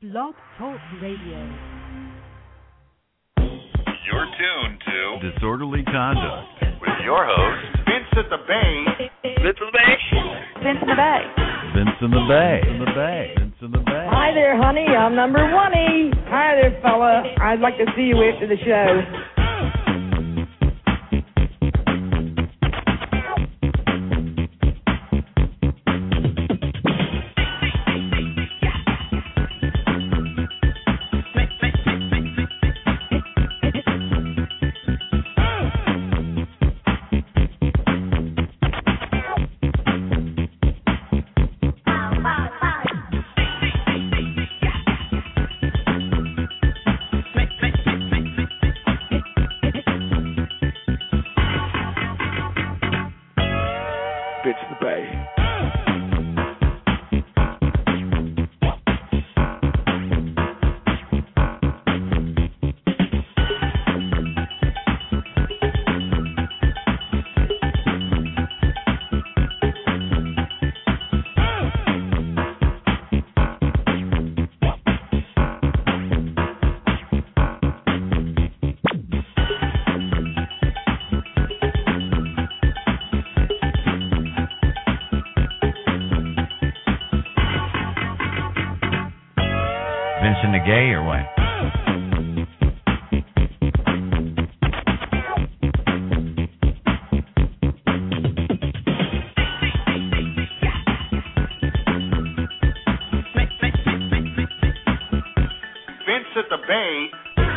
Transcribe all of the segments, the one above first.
Blog Talk Radio. You're tuned to Disorderly Conduct with your host, Vince at the Bay. Vince in the Bay. Vince in the Bay. Vince in the Bay. Vince in the Bay. Hi there, honey. I'm number 1-y. Hi there, fella. I'd like to see you after the show. Gay or what? Vince at the Bay.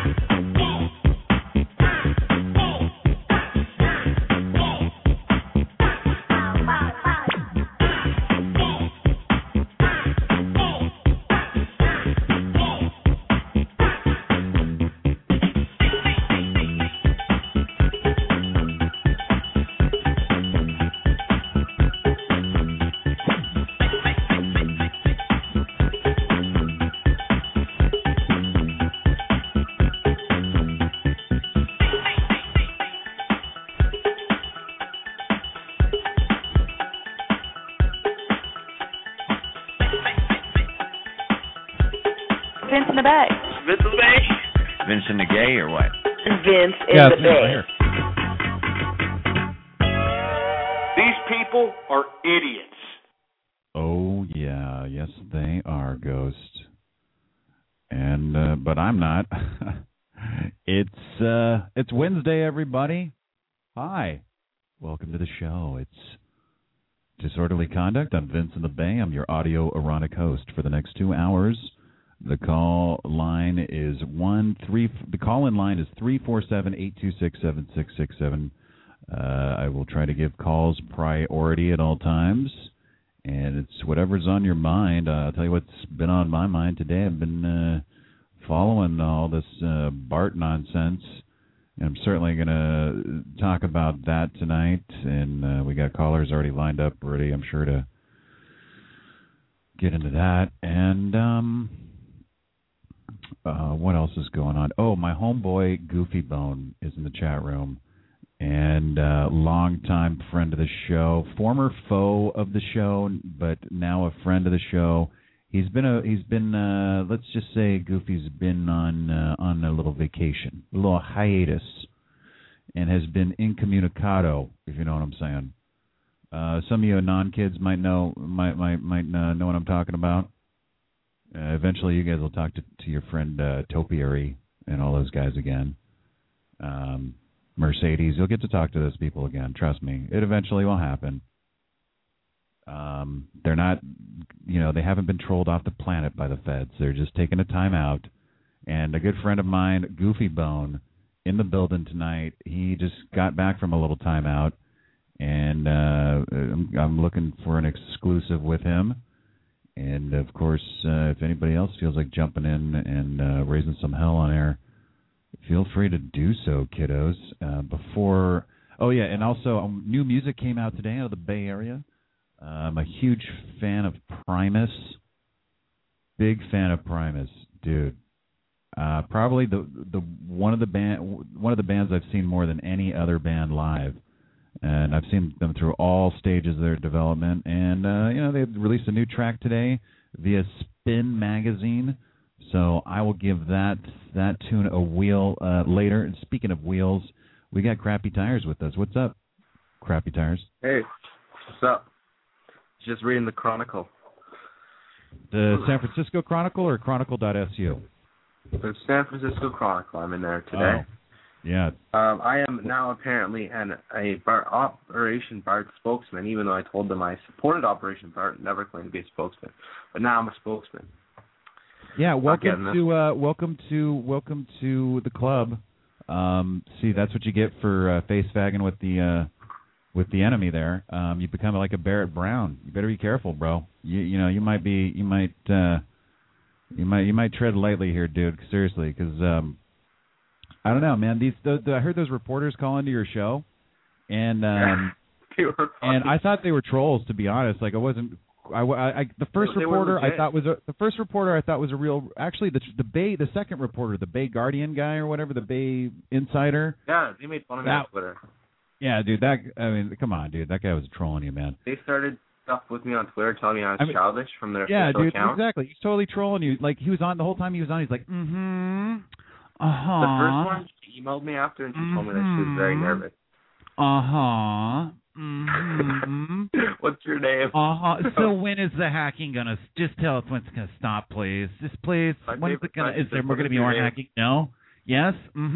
Vince in the Bay. Vince in the Bay. Vince in the Gay or what? Vince in the Bay. Right. These people are idiots. Oh yeah, yes they are, Ghost. And but I'm not. It's Wednesday, everybody. Hi, welcome to the show. It's Disorderly Conduct. I'm Vince in the Bay. I'm your audio erotic host for the next 2 hours. The call line is 347-826-7667. I will try to give calls priority at all times, and it's whatever's on your mind. I'll tell you what's been on my mind today. I've been following all this BART nonsense, and I'm certainly going to talk about that tonight. And we got callers already lined up, ready, I'm sure, to get into that. And what else is going on? Oh, my homeboy Goofy Bone is in the chat room, and longtime friend of the show, former foe of the show, but now a friend of the show. He's been let's just say Goofy's been on a little vacation, a little hiatus, and has been incommunicado, if you know what I'm saying. Some of you non-kids might know what I'm talking about. Eventually, you guys will talk to your friend Topiary and all those guys again. Mercedes, you'll get to talk to those people again. Trust me, it eventually will happen. They're not, they haven't been trolled off the planet by the feds. They're just taking a time out. And a good friend of mine, Goofy Bone, in the building tonight. He just got back from a little time out, and I'm looking for an exclusive with him. And, of course, if anybody else feels like jumping in and raising some hell on air, feel free to do so, kiddos. And also new music came out today out of the Bay Area. I'm a huge fan of Primus. Big fan of Primus, dude. Probably the one of the bands I've seen more than any other band live. And I've seen them through all stages of their development. And, they released a new track today via Spin Magazine. So I will give that tune a wheel later. And speaking of wheels, we got Crappy Tires with us. What's up, Crappy Tires? Hey, what's up? Just reading the Chronicle. The San Francisco Chronicle or Chronicle.su? The San Francisco Chronicle. I'm in there today. Oh, yeah. I am now apparently Operation BART spokesman, even though I told them I supported Operation BART, never claimed to be a spokesman. But now I'm a spokesman. Yeah, welcome to the club. See, that's what you get for face fagging with the enemy there. You become like a Barrett Brown. You better be careful, bro. You might tread lightly here, dude. Seriously, because I don't know, man. I heard those reporters call into your show, and I thought they were trolls, to be honest. Like, I wasn't. The first reporter I thought was a real. Actually, the second reporter, the Bay Guardian guy or whatever, the Bay Insider. Yeah, they made fun of me on Twitter. Yeah, dude. Come on, dude. That guy was trolling you, man. They started stuff with me on Twitter, telling me I was childish from their official account. Yeah, dude. Exactly. He's totally trolling you. Like, he was on the whole time. He was on. He's like, The first one, she emailed me after, and she told me that she was very nervous. What's your name? So when is the hacking gonna? Just tell us when it's gonna stop, please. Just please. When's it gonna? Is there more gonna be more hacking? No. Yes.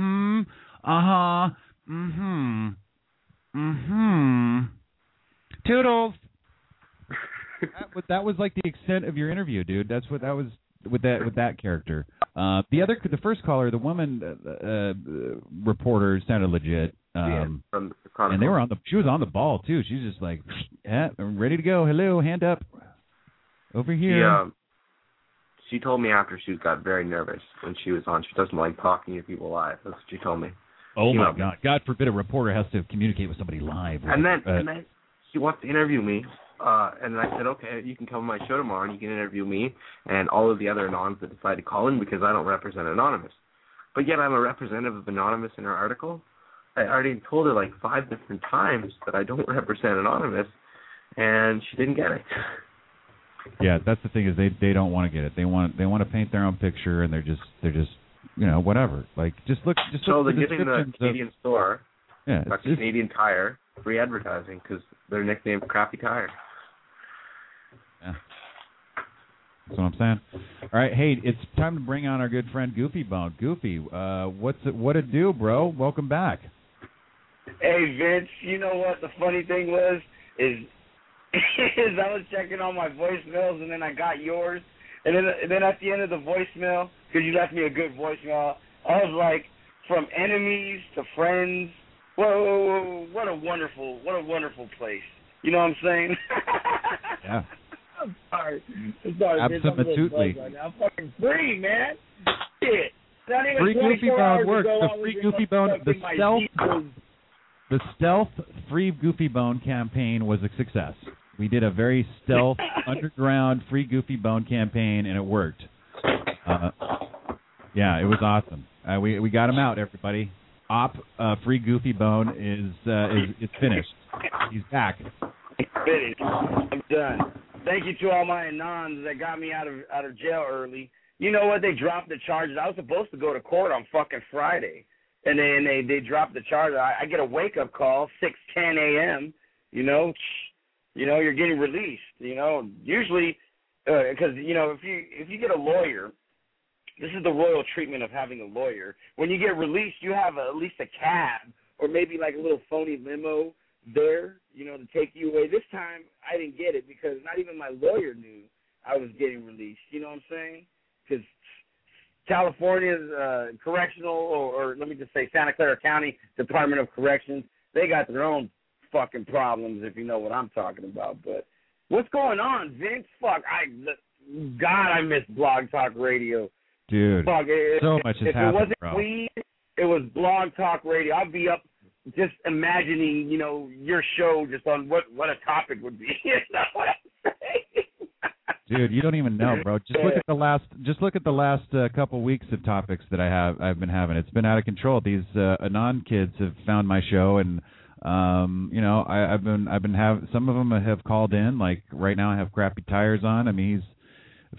Toodles. That was like the extent of your interview, dude. That's what that was with that character. The first caller, the woman reporter, sounded legit. From the Chronicle. And she was on the ball too. She was just like, yeah, I'm ready to go. Hello, hand up. Over here. She told me after she got very nervous when she was on. She doesn't like talking to people live. That's what she told me. Oh my God! God forbid a reporter has to communicate with somebody live. And then she wants to interview me. And I said, okay, you can come on my show tomorrow and you can interview me and all of the other anonymous that decide to call in because I don't represent Anonymous. But yet I'm a representative of Anonymous in her article. I already told her like 5 different times that I don't represent Anonymous, and she didn't get it. Yeah, that's the thing is they don't want to get it. They want to paint their own picture, and they're just whatever. Like just look. So they're giving the Canadian store, yeah, Canadian Tire, free advertising because they're nicknamed Crappy Tire. Yeah. That's what I'm saying. All right, hey, it's time to bring on our good friend Goofy Bone. Goofy, what it do, bro? Welcome back. Hey, Vince, you know what the funny thing is I was checking on my voicemails, and then I got yours. And then at the end of the voicemail, because you left me a good voicemail, I was like, from enemies to friends. Whoa, what a wonderful place. You know what I'm saying? Yeah. I'm sorry. Absolutely. I'm fucking free, man. Shit. Free Goofy Bone works. The free Goofy Bone, the stealth free Goofy Bone campaign was a success. We did a very stealth, underground free Goofy Bone campaign, and it worked. Yeah, it was awesome. We got him out, everybody. Free Goofy Bone is finished. He's back. Finished. I'm done. Thank you to all my anons that got me out of jail early. You know what? They dropped the charges. I was supposed to go to court on fucking Friday, and then they dropped the charges. I get a wake-up call, 6:10 a.m., you're getting released, usually because, if you get a lawyer, this is the royal treatment of having a lawyer. When you get released, you have at least a cab or maybe like a little phony limo there, to take you away. This time I didn't get it because not even my lawyer knew I was getting released. You know what I'm saying? Because California's correctional, or let me just say Santa Clara County Department of Corrections, they got their own fucking problems, if you know what I'm talking about. But what's going on, Vince? Fuck, I miss Blog Talk Radio. Dude, fuck, so much has happened, If it wasn't bro. weed, it was Blog Talk Radio. I'd be up just imagining, your show just on what a topic would be. You know what I'm saying? Dude, you don't even know, bro. Just look at the last couple weeks of topics that I've been having. It's been out of control. These Anon kids have found my show, and I've been some of them have called in. Like right now, I have Crappy Tires on. I mean, he's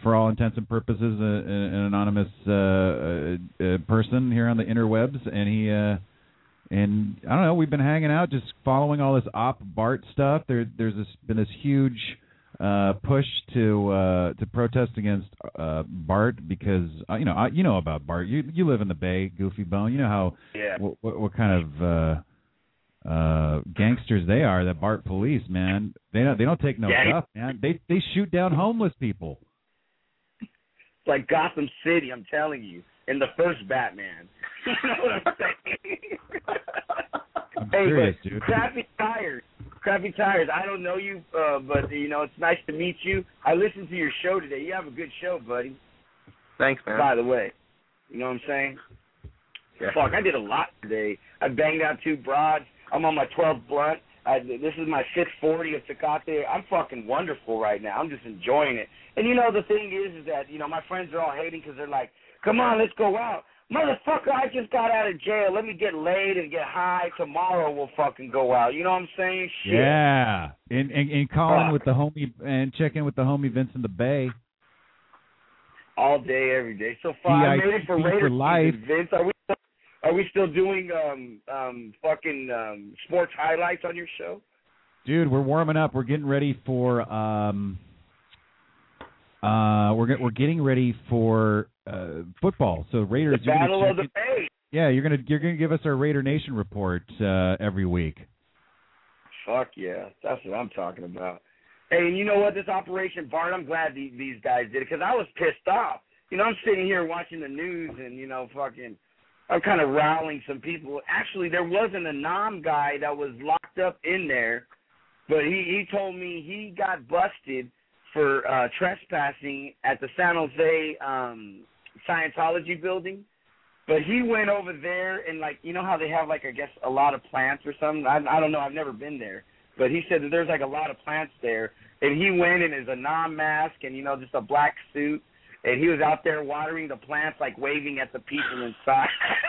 for all intents and purposes, an anonymous person here on the interwebs, and he and I don't know. We've been hanging out, just following all this Op Bart stuff. There's been this huge push to protest against Bart because you know about Bart. You live in the Bay, Goofy Bone. You know how what kind of gangsters they are. The Bart police, man. They don't take no stuff, man. They shoot down homeless people. It's like Gotham City, I'm telling you, in the first Batman. You know what I'm saying? I'm serious, dude. Crappy Tires. I don't know you, but it's nice to meet you. I listened to your show today. You have a good show, buddy. Thanks, man. By the way, you know what I'm saying? Yeah. Fuck, I did a lot today. I banged out 2 broads. I'm on my 12th blunt. This is my 640 of Tecate. I'm fucking wonderful right now. I'm just enjoying it. And the thing is that my friends are all hating because they're like, "Come on, let's go out." Motherfucker, I just got out of jail. Let me get laid and get high. Tomorrow we'll fucking go out. You know what I'm saying? Shit. Yeah. And call in with the homie and check in with the homie Vince in the Bay. All day, every day. So far, I made it for Raider season, Vince. Are we still doing sports highlights on your show? Dude, we're warming up. We're getting ready for we're getting ready for football. So Raiders, the Battle of the Bay. Yeah, you're gonna give us our Raider Nation report every week. Fuck yeah, that's what I'm talking about. Hey, and you know what? This Operation Bart, I'm glad these guys did it because I was pissed off. I'm sitting here watching the news and I'm kind of riling some people. Actually, there was an Anom guy that was locked up in there, but he told me he got busted for trespassing at the San Jose Scientology building. But he went over there and, how they have, I guess, a lot of plants or something? I don't know. I've never been there. But he said that there's, a lot of plants there. And he went in his Anom mask and, just a black suit. And he was out there watering the plants, waving at the people inside.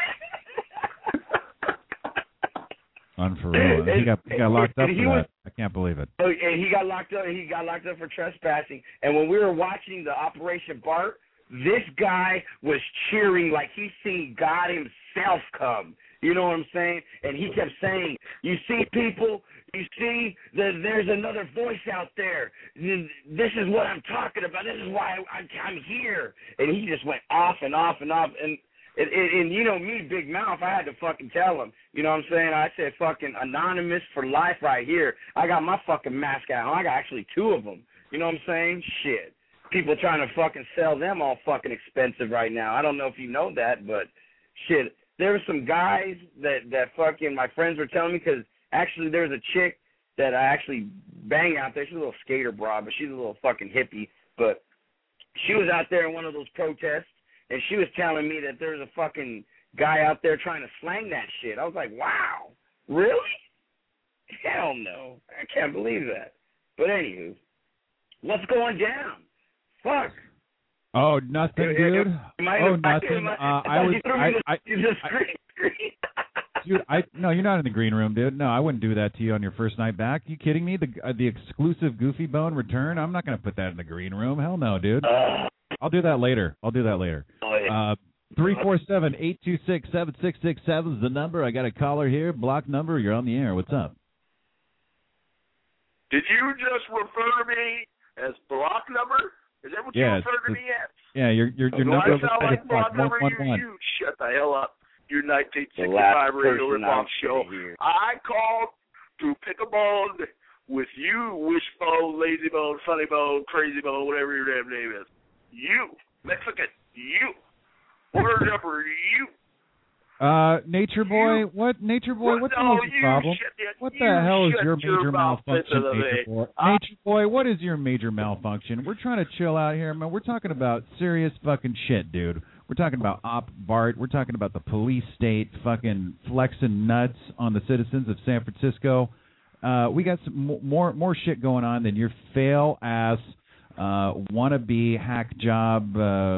Unreal. He got locked up for that. I can't believe it. And he got locked up. He got locked up for trespassing. And when we were watching the Operation Bart, this guy was cheering like he's seen God himself come. You know what I'm saying? And he kept saying, "You see, people, you see that there's another voice out there. This is what I'm talking about. This is why I'm here." And he just went off and off and off. And me, Big Mouth, I had to fucking tell him. You know what I'm saying? I said, fucking anonymous for life right here. I got my fucking mask out. I got actually 2 of them. You know what I'm saying? Shit. People trying to fucking sell them all fucking expensive right now. I don't know if you know that, but shit. There were some guys that fucking my friends were telling me because actually there's a chick that I actually bang out there. She's a little skater broad, but she's a little fucking hippie. But she was out there in one of those protests, and she was telling me that there's a fucking guy out there trying to slang that shit. I was like, wow, really? Hell no. I can't believe that. But anywho, what's going down? Fuck. Oh, nothing, dude. Nothing. Dude, no, you're not in the green room, dude. No, I wouldn't do that to you on your first night back. You kidding me? The exclusive Goofy Bone return? I'm not going to put that in the green room. Hell no, dude. I'll do that later. 347-826-7667 is the number. I got a caller here. Block number. You're on the air. What's up? Did you just refer to me as block number? Is that what you referred to me as? Yeah, your number. I sound like block number. You shut the hell up. Your 1965 radio ripoff show. I called to pick a bone with you, Wishbone, Lazy Bone, Funny Bone, Crazy Bone, whatever your damn name is. You, Mexican, you. Word number, you. Nature Boy, what? Nature Boy, what's the problem? What the hell is your major malfunction, Nature Boy? Nature Boy, what is your major malfunction? We're trying to chill out here, man. We're talking about serious fucking shit, dude. We're talking about Op Bart. We're talking about the police state fucking flexing nuts on the citizens of San Francisco. We got some more shit going on than your fail-ass wannabe hack job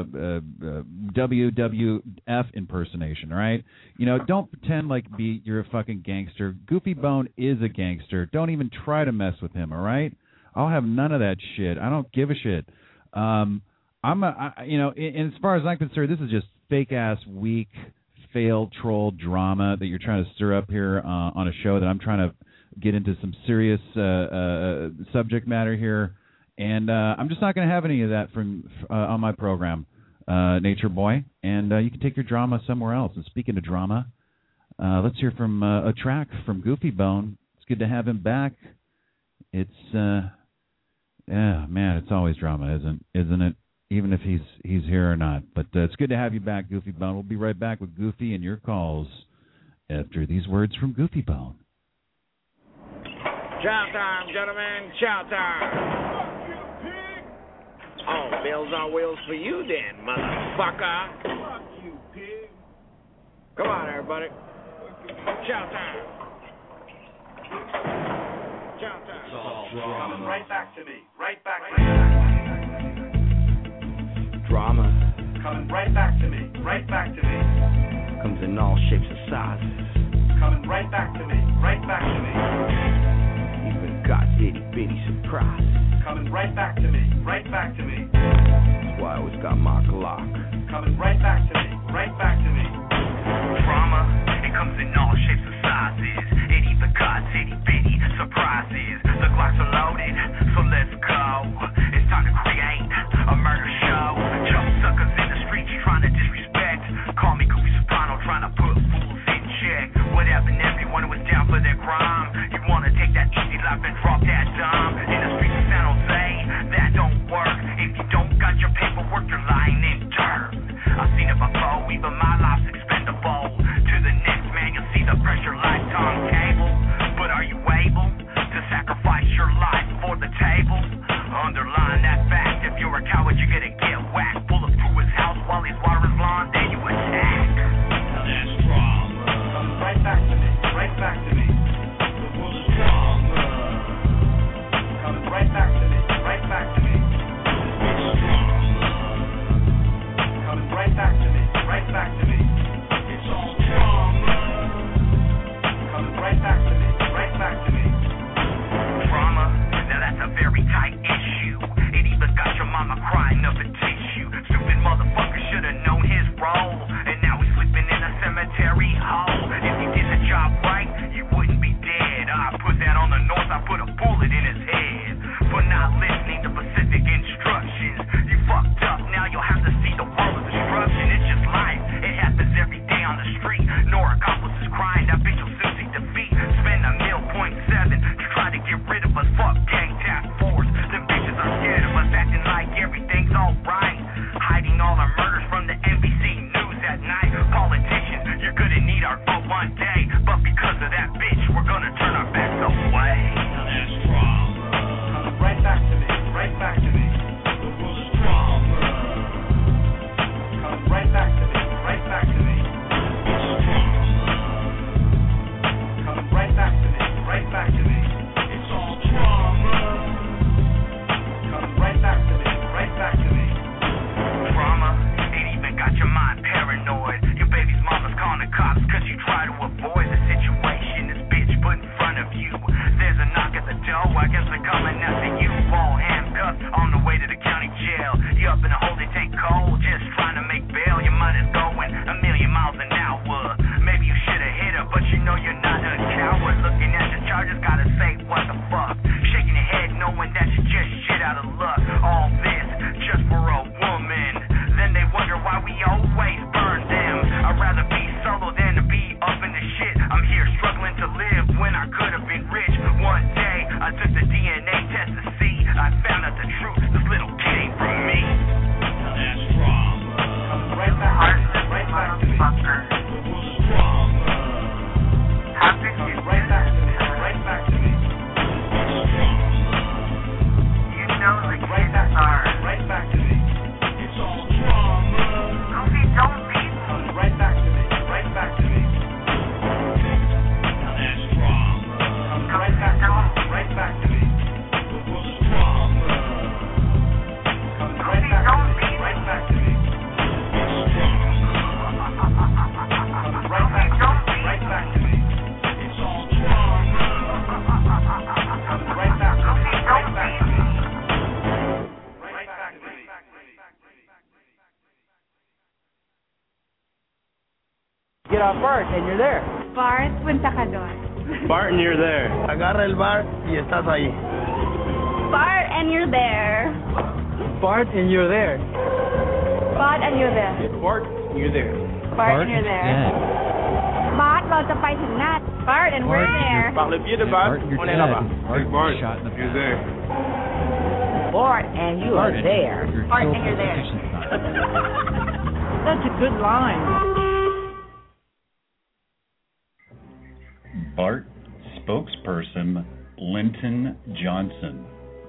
WWF impersonation, all right? Don't pretend like you're a fucking gangster. Goofy Bone is a gangster. Don't even try to mess with him, all right? I'll have none of that shit. I don't give a shit. as far as I'm concerned, this is just fake ass, weak, failed troll drama that you're trying to stir up here on a show that I'm trying to get into some serious subject matter here, and I'm just not going to have any of that on my program, Nature Boy. And you can take your drama somewhere else. And speaking of drama, let's hear from a track from Goofy Bone. It's good to have him back. It's it's always drama, isn't it? Even if he's here or not. But it's good to have you back, Goofy Bone. We'll be right back with Goofy and your calls after these words from Goofy Bone. Chow time, gentlemen. Chow time. Oh, Meals on Wheels for you then, motherfucker. Fuck you, pig. Come on, everybody. Chow time. Chow time. Coming right back to me. Right back. Drama. Coming right back to me. Right back to me. Comes in all shapes and sizes. Coming right back to me. Right back to me. Even God's itty bitty surprise. Coming right back to me. Right back to me. That's why I always got my Glock. Coming right back to me. Right back to me. Drama. It comes in all shapes and sizes. It even God's itty bitty surprises. The Glocks are loaded, so let's go. It's time to create a murder show. Just suckers in the streets trying to disrespect. Call me Goofy Soprano, trying to put fools in check. What happened to everyone who was down for their crime? You wanna take that easy life and drop that dime? In the streets of San Jose, that don't work. If you don't got your paperwork, you're lying in dirt. I've seen it before, even my life's expendable. To the next man, you'll see the pressure lifetime cable. But are you able to sacrifice your life Get off Bart, and you're there. Bart, punta ka doon. Bart, and you're there. Agarra el bar y estás ahí. Bart, and you're there. Bart, and you're there. Bart, and you're there. Bart, you're there. Bart, and you're there. Bart, เราจะไปถึงนัด Bart, and we're there. Par le pied de Bart, on est là-bas. Bart, shot in the you're there. Bart, and you are there. Bart, and you're there. That's a good line. Bart spokesperson Linton Johnson.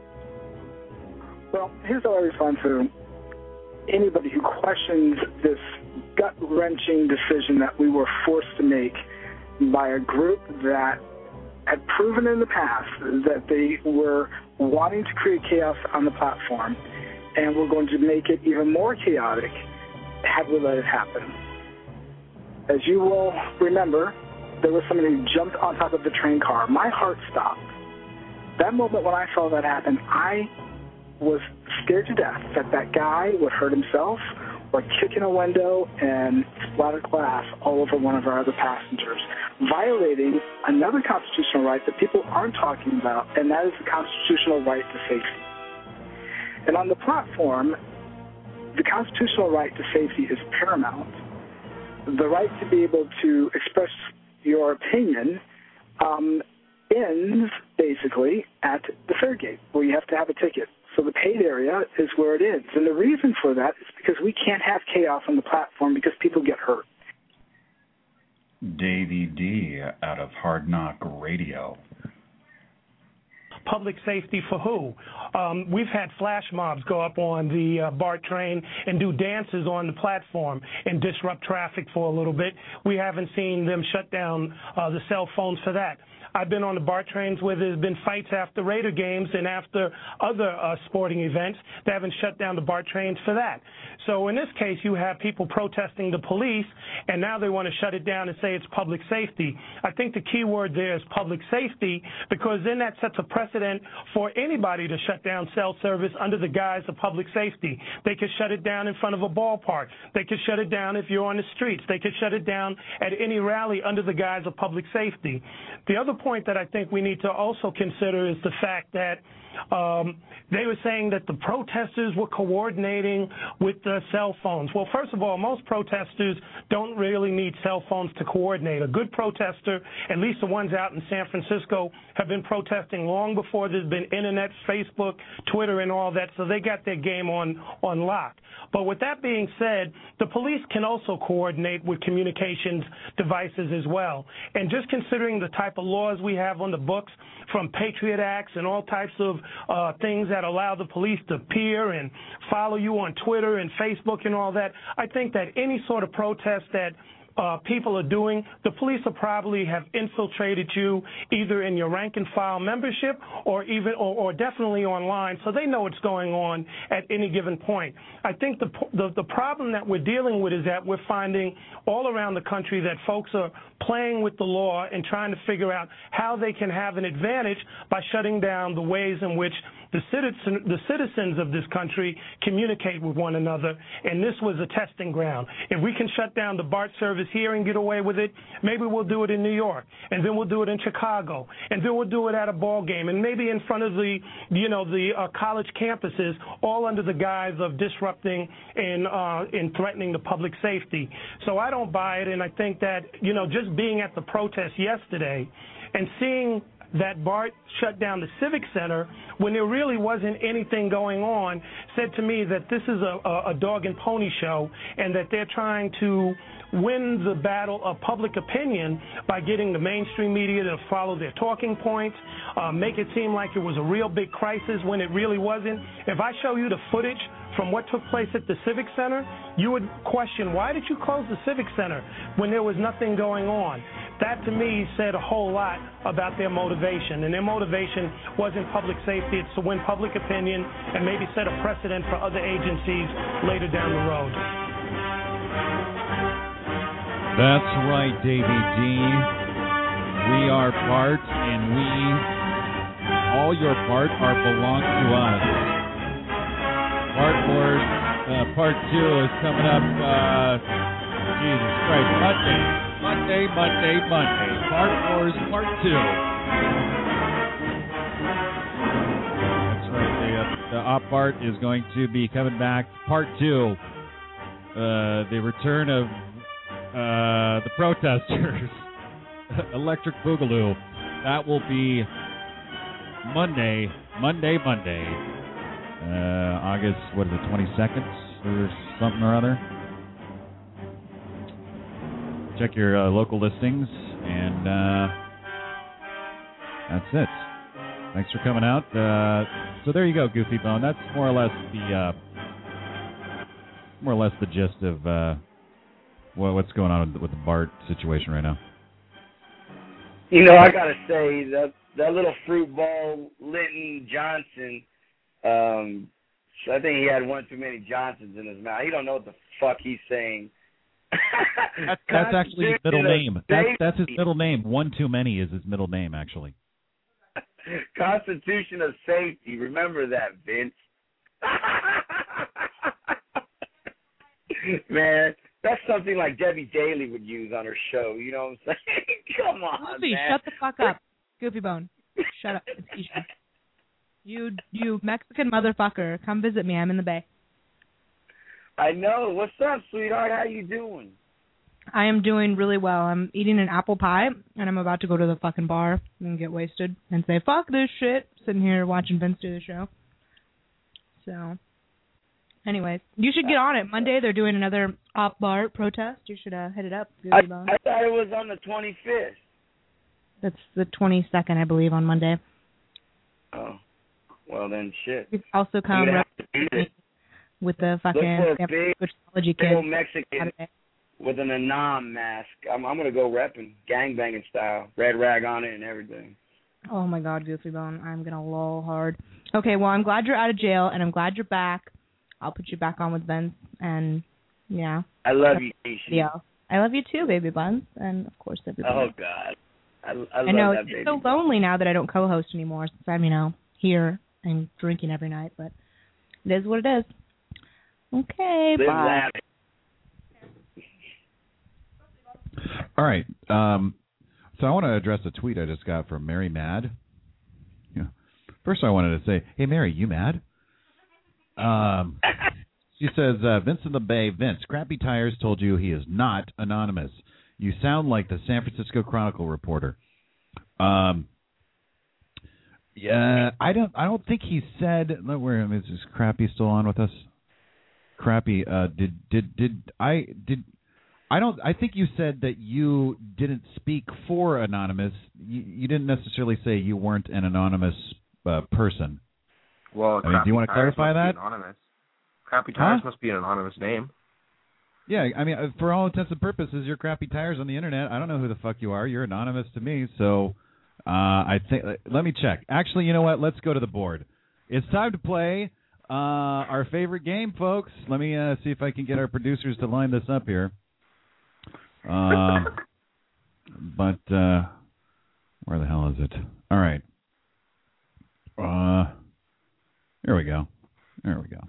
Well, here's how I respond to anybody who questions this gut-wrenching decision that we were forced to make by a group that had proven in the past that they were wanting to create chaos on the platform and were going to make it even more chaotic had we let it happen. As you will remember, there was somebody who jumped on top of the train car. My heart stopped. That moment when I saw that happen, I was scared to death that that guy would hurt himself or kick in a window and splatter glass all over one of our other passengers, violating another constitutional right that people aren't talking about, and that is the constitutional right to safety. And on the platform, the constitutional right to safety is paramount. The right to be able to express your opinion ends basically at the fair gate, where you have to have a ticket. So the paid area is where it ends. And the reason for that is because we can't have chaos on the platform because people get hurt. Davey D out of Hard Knock Radio. Public safety for who? We've had flash mobs go up on the BART train and do dances on the platform and disrupt traffic for a little bit. We haven't seen them shut down the cell phones for that. I've been on the BART trains where there's been fights after Raider games and after other sporting events. They haven't shut down the BART trains for that. So in this case, you have people protesting the police, and now they want to shut it down and say it's public safety. I think the key word there is public safety, because then that sets a precedent for anybody to shut down cell service under the guise of public safety. They could shut it down in front of a ballpark. They could shut it down if you're on the streets. They could shut it down at any rally under the guise of public safety. The other point that I think we need to also consider is the fact that they were saying that the protesters were coordinating with the cell phones. Well, first of all, most protesters don't really need cell phones to coordinate. A good protester, at least the ones out in San Francisco, have been protesting long before there's been internet, Facebook, Twitter, and all that, so they got their game on lock. But with that being said, the police can also coordinate with communications devices as well. And just considering the type of laws we have on the books, from Patriot Acts and all types of things that allow the police to peer and follow you on Twitter and Facebook and all that, I think that any sort of protest that people are doing, the police will probably have infiltrated you either in your rank and file membership or even or definitely online, so they know what's going on at any given point. I think the problem that we're dealing with is that we're finding all around the country that folks are playing with the law and trying to figure out how they can have an advantage by shutting down the ways in which the citizens of this country communicate with one another, and this was a testing ground. If we can shut down the BART service here and get away with it, maybe we'll do it in New York, and then we'll do it in Chicago, and then we'll do it at a ball game, and maybe in front of the college campuses, all under the guise of disrupting and threatening the public safety. So I don't buy it, and I think that, just being at the protest yesterday and seeing that BART shut down the Civic Center when there really wasn't anything going on said to me that this is a dog and pony show, and that they're trying to win the battle of public opinion by getting the mainstream media to follow their talking points, make it seem like it was a real big crisis when it really wasn't. If I show you the footage from what took place at the Civic Center, you would question, why did you close the Civic Center when there was nothing going on? That, to me, said a whole lot about their motivation. And their motivation wasn't public safety. It's to win public opinion and maybe set a precedent for other agencies later down the road. That's right, Davey D. We are BART, and all your BART belong to us. BART Wars Part 2 is coming up, Jesus Christ, Monday. Monday. Bart Wars Part 2. That's right. The Op Bart is going to be coming back. Part 2. The return of the protesters. Electric Boogaloo. That will be Monday. August, what is it, 22nd or something or other? Check your local listings, and that's it. Thanks for coming out. So there you go, Goofy Bone. That's more or less the gist of what's going on with the Bart situation right now. You know, I gotta say that little fruit ball Linton Johnson. I think he had one too many Johnsons in his mouth. He don't know what the fuck he's saying. That's actually his middle name. That's his middle name. One too many is his middle name, actually. Constitution of safety. Remember that, Vince. Man, that's something like Debbie Daly would use on her show. You know what I'm saying? Come on, Goofy, man. shut the fuck up. Goofy Bone. Shut up. It's Keisha. You Mexican motherfucker. Come visit me. I'm in the Bay. I know. What's up, sweetheart? How you doing? I am doing really well. I'm eating an apple pie, and I'm about to go to the fucking bar and get wasted and say, fuck this shit, sitting here watching Vince do the show. So, anyways, you should get on it. Monday, they're doing another Op Bart protest. You should hit it up. I thought it was on the 25th. That's the 22nd, I believe, on Monday. Oh. Well, then, shit. You also come with the fucking Twitchology big Mexican with an Anam mask. I'm going to go repping, gangbanging style, red rag on it and everything. Oh, my God, Goofy Bone. I'm going to lol hard. Okay, well, I'm glad you're out of jail, and I'm glad you're back. I'll put you back on with Vince, and, yeah. I love you, Keisha. Yeah. I love you, too, baby buns, and, of course, everybody. Oh, God. I love know that, it's baby. so lonely now that I don't co-host anymore since I'm, here and drinking every night, but it is what it is. Okay, Live bye. lavish. All right. So I want to address a tweet I just got from Mary Mad. Yeah. First, I wanted to say, hey, Mary, you mad? She says, Vince in the Bay. Vince, Crappy Tires told you he is not anonymous. You sound like the San Francisco Chronicle reporter. Yeah, I don't think he said. Where is this Crappy still on with us? Crappy, I think you said that you didn't speak for Anonymous. You didn't necessarily say you weren't an anonymous person. Well, do you want to clarify that? Anonymous. Crappy Tires must be an anonymous name. Yeah, I mean, for all intents and purposes, you're Crappy Tires on the internet. I don't know who the fuck you are. You're anonymous to me, so I think. Let me check. Actually, you know what? Let's go to the board. It's time to play our favorite game, folks. Let me see if I can get our producers to line this up here. But where the hell is it? All right. There we go. There we go.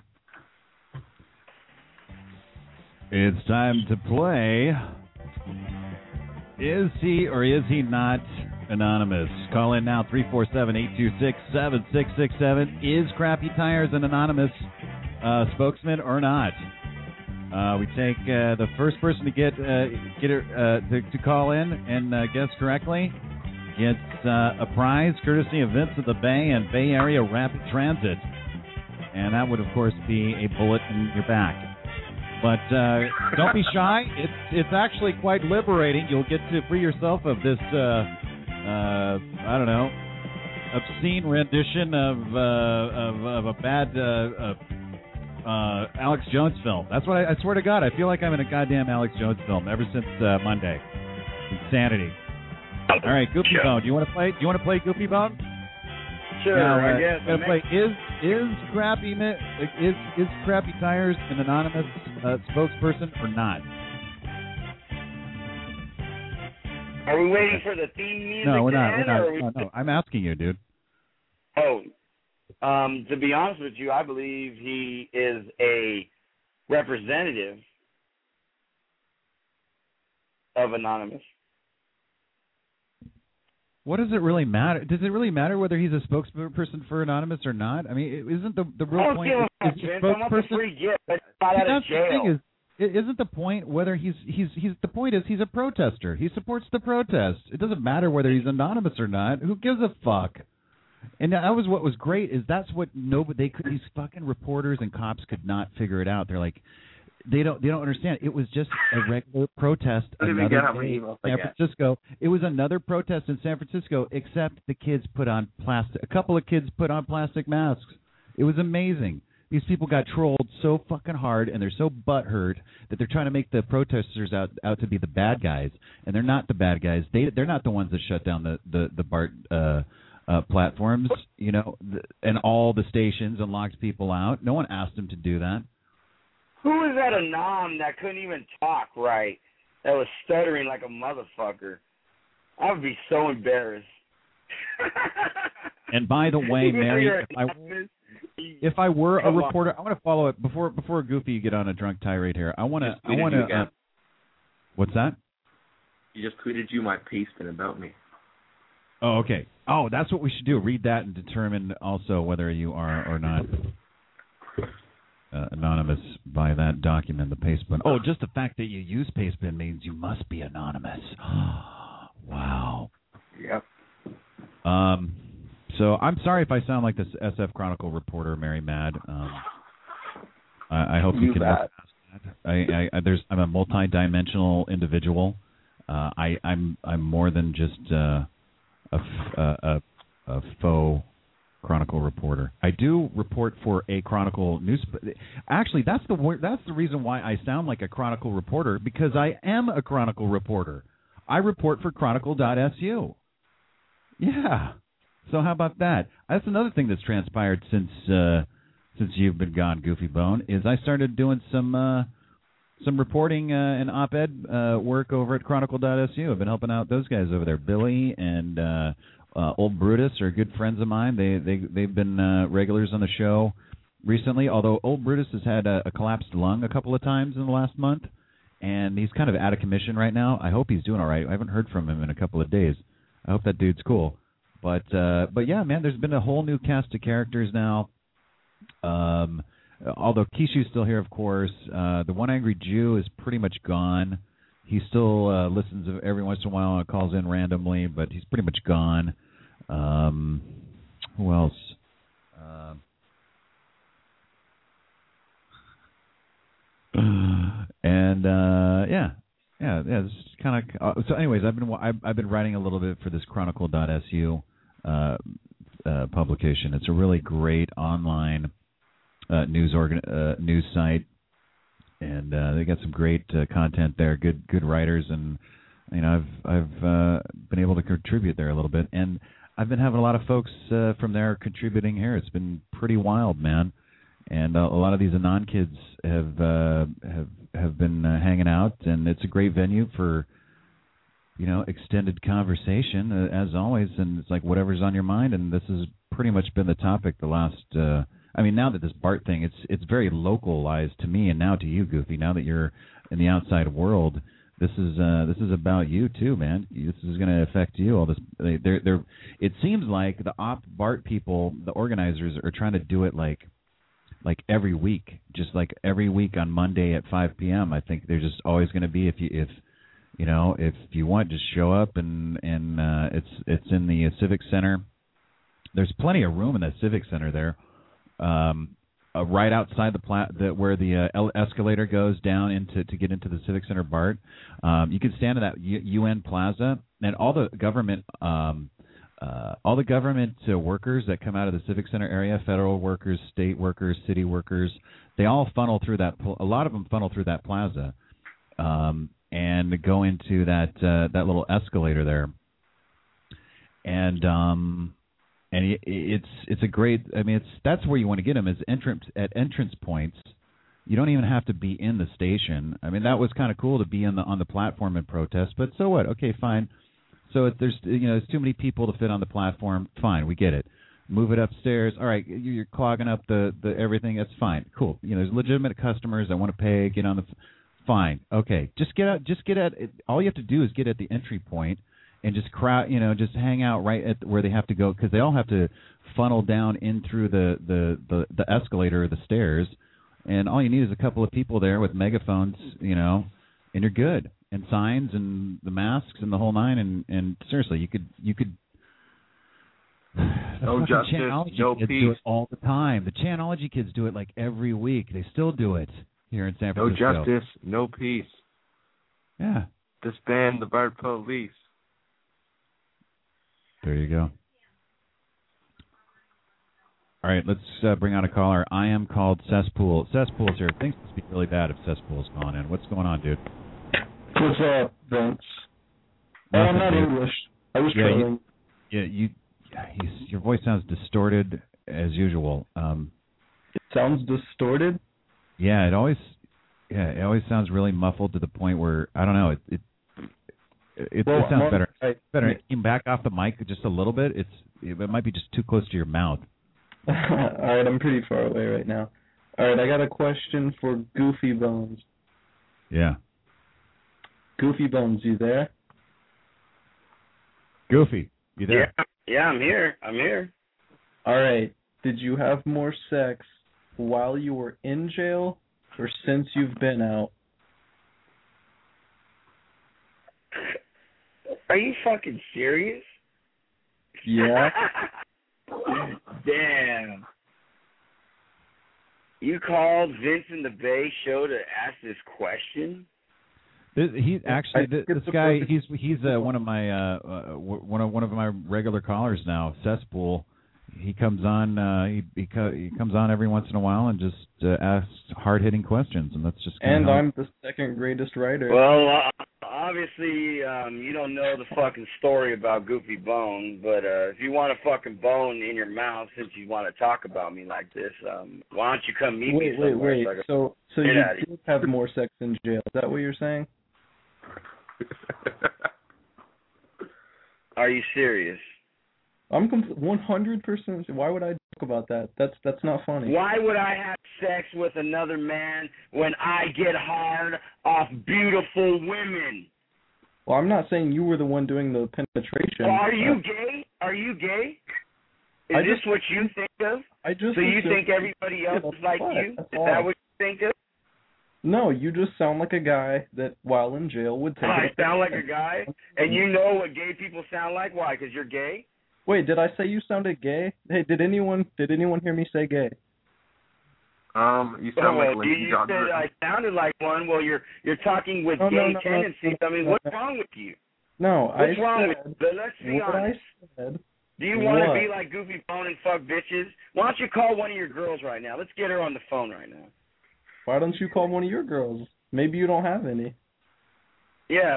It's time to play. Is he or is he not anonymous? Call in now, 347-826-7667. Is Crappy Tires an anonymous spokesman or not? We take the first person to to call in and guess correctly gets a prize courtesy of Vince of the Bay and Bay Area Rapid Transit. And that would, of course, be a bullet in your back. But don't be shy. It's actually quite liberating. You'll get to free yourself of this, I don't know, obscene rendition of a bad Alex Jones film. That's what I swear to God. I feel like I'm in a goddamn Alex Jones film ever since Monday. Insanity. All right, Goofy Bone. Do you want to play? Do you want to play Goofy Bone? Sure, now, I guess. Gonna play. Is Crappy Tires an anonymous spokesperson or not? Are we waiting for the theme music? No, we're not. No. I'm asking you, dude. Oh, to be honest with you, I believe he is a representative of Anonymous. What does it really matter? Does it really matter whether he's a spokesperson for Anonymous or not? I mean, isn't the real point is the spokesperson? Isn't the point whether he's the point is he's a protester. He supports the protest. It doesn't matter whether he's anonymous or not. Who gives a fuck? And that was what was great is that's what these fucking reporters and cops could not figure it out. They're like, they don't understand. It was just a regular protest. Another day in San Francisco. It was another protest in San Francisco, except the kids put on plastic. A couple of kids put on plastic masks. It was amazing. These people got trolled so fucking hard, and they're so butthurt that they're trying to make the protesters out to be the bad guys, and they're not the bad guys. They're not the ones that shut down the BART platforms, you know, and all the stations and locked people out. No one asked them to do that. Who was that anon that couldn't even talk right? That was stuttering like a motherfucker. I would be so embarrassed. And by the way, Mary, if I were a reporter, I want to follow it before Goofy you get on a drunk tirade here. I want to. What's that? You just tweeted you my paste and about me. Oh, okay. Oh, that's what we should do. Read that and determine also whether you are or not anonymous by that document, the Pastebin. Oh, just the fact that you use Pastebin means you must be anonymous. Wow. Yep. So I'm sorry if I sound like this SF Chronicle reporter, Mary Mad. I hope you can look past that. I'm a multi-dimensional individual. I'm more than just a faux Chronicle reporter. I do report for a Chronicle news. Actually, that's the reason why I sound like a Chronicle reporter, because I am a Chronicle reporter. I report for Chronicle.su. Yeah. So how about that? That's another thing that's transpired since you've been gone, Goofy Bone, is I started doing some reporting and op-ed work over at Chronicle.su. I've been helping out those guys over there. Billy and Old Brutus are good friends of mine. They've been regulars on the show recently, although Old Brutus has had a collapsed lung a couple of times in the last month, and he's kind of out of commission right now. I hope he's doing all right. I haven't heard from him in a couple of days. I hope that dude's cool. But yeah, man, there's been a whole new cast of characters now. Although Kishu's still here, of course. The One Angry Jew is pretty much gone. He still listens every once in a while and calls in randomly, but he's pretty much gone. Who else? Yeah. This is kind of so. Anyways, I've been writing a little bit for this Chronicle.su publication. It's a really great online news site, and they got some great content there. Good writers, and you know I've been able to contribute there a little bit, and I've been having a lot of folks from there contributing here. It's been pretty wild, man. And a lot of these Anon kids have been hanging out, and it's a great venue for, you know, extended conversation as always. And it's like whatever's on your mind, and this has pretty much been the topic the last. I mean, now that this BART thing, it's very localized to me, and now to you, Goofy. Now that you're in the outside world, this is about you too, man. This is going to affect you. All this, it seems like the BART people, the organizers, are trying to do it like every week, just like every week on Monday at 5 p.m. I think there's just always going to be if you want, just show up and it's in the Civic Center. There's plenty of room in that Civic Center there, right outside where the escalator goes down to get into the Civic Center BART. You can stand in that UN Plaza, and all the government. All the government workers that come out of the Civic Center area, federal workers, state workers, city workers, they all funnel through that. A lot of them funnel through that plaza, and go into that little escalator there. And it's a great. I mean, that's where you want to get them is at entrance points. You don't even have to be in the station. I mean, that was kind of cool to be on the platform and protest. But so what? Okay, fine. So there's too many people to fit on the platform. Fine, we get it. Move it upstairs. All right, you're clogging up the everything. That's fine. Cool. You know, there's legitimate customers that want to pay. Get on the. Fine. Okay. Just get at. All you have to do is get at the entry point, and just just hang out right at where they have to go, because they all have to funnel down in through the escalator or the stairs, and all you need is a couple of people there with megaphones, and you're good, and signs and the masks and the whole nine, and seriously, you could. No justice, no kids peace. do it all the time. The Chanology kids do it like every week. They still do it here in San Francisco. No justice, no peace. Yeah. Disband the Bard Police. There you go. All right, let's bring on a caller. I am called Cesspool. Cesspool's here. Things must be really bad if Cesspool's calling in. What's going on, dude? What's up, Vince? Nothing, I'm not dude. English. I was trolling. Your voice sounds distorted as usual. It sounds distorted? Yeah, it always sounds really muffled to the point where I don't know. It sounds better. Better. Can you back off the mic just a little bit? It might be just too close to your mouth. All right, I'm pretty far away right now. All right, I got a question for Goofy Bones. Yeah. Goofy Bones, you there? Goofy, you there? Yeah, I'm here. All right. Did you have more sex while you were in jail or since you've been out? Are you fucking serious? Yeah. Damn. You called Vince in the Bay show to ask this question? This guy. He's one of my regular callers now. Cesspool. He comes on. He comes on every once in a while and just asks hard-hitting questions, and that's just. And I'm the second greatest writer. Well, obviously, you don't know the fucking story about Goofy Bone, but if you want a fucking bone in your mouth, since you want to talk about me like this, why don't you come meet me somewhere? Wait. So you did have more sex in jail? Is that what you're saying? Are you serious? I'm 100%. Why would I talk about that? That's not funny. Why would I have sex with another man when I get hard off beautiful women? Well, I'm not saying you were the one doing the penetration. Well, are you gay? Are you gay? Is this what you think of? So you think everybody else is like you? Is that what you think of? No, you just sound like a guy that, while in jail, would take I sound like a guy? And you know what gay people sound like? Why? Because you're gay? Wait, did I say you sounded gay? Hey, did anyone hear me say gay? You sound like you said I sounded like one. Well, you're talking with gay tendencies. I mean, what's wrong with you? No, what's wrong with you? But let's be honest. Do you want to be like Goofy Bone and fuck bitches? Why don't you call one of your girls right now? Let's get her on the phone right now. Why don't you call one of your girls? Maybe you don't have any. Yeah.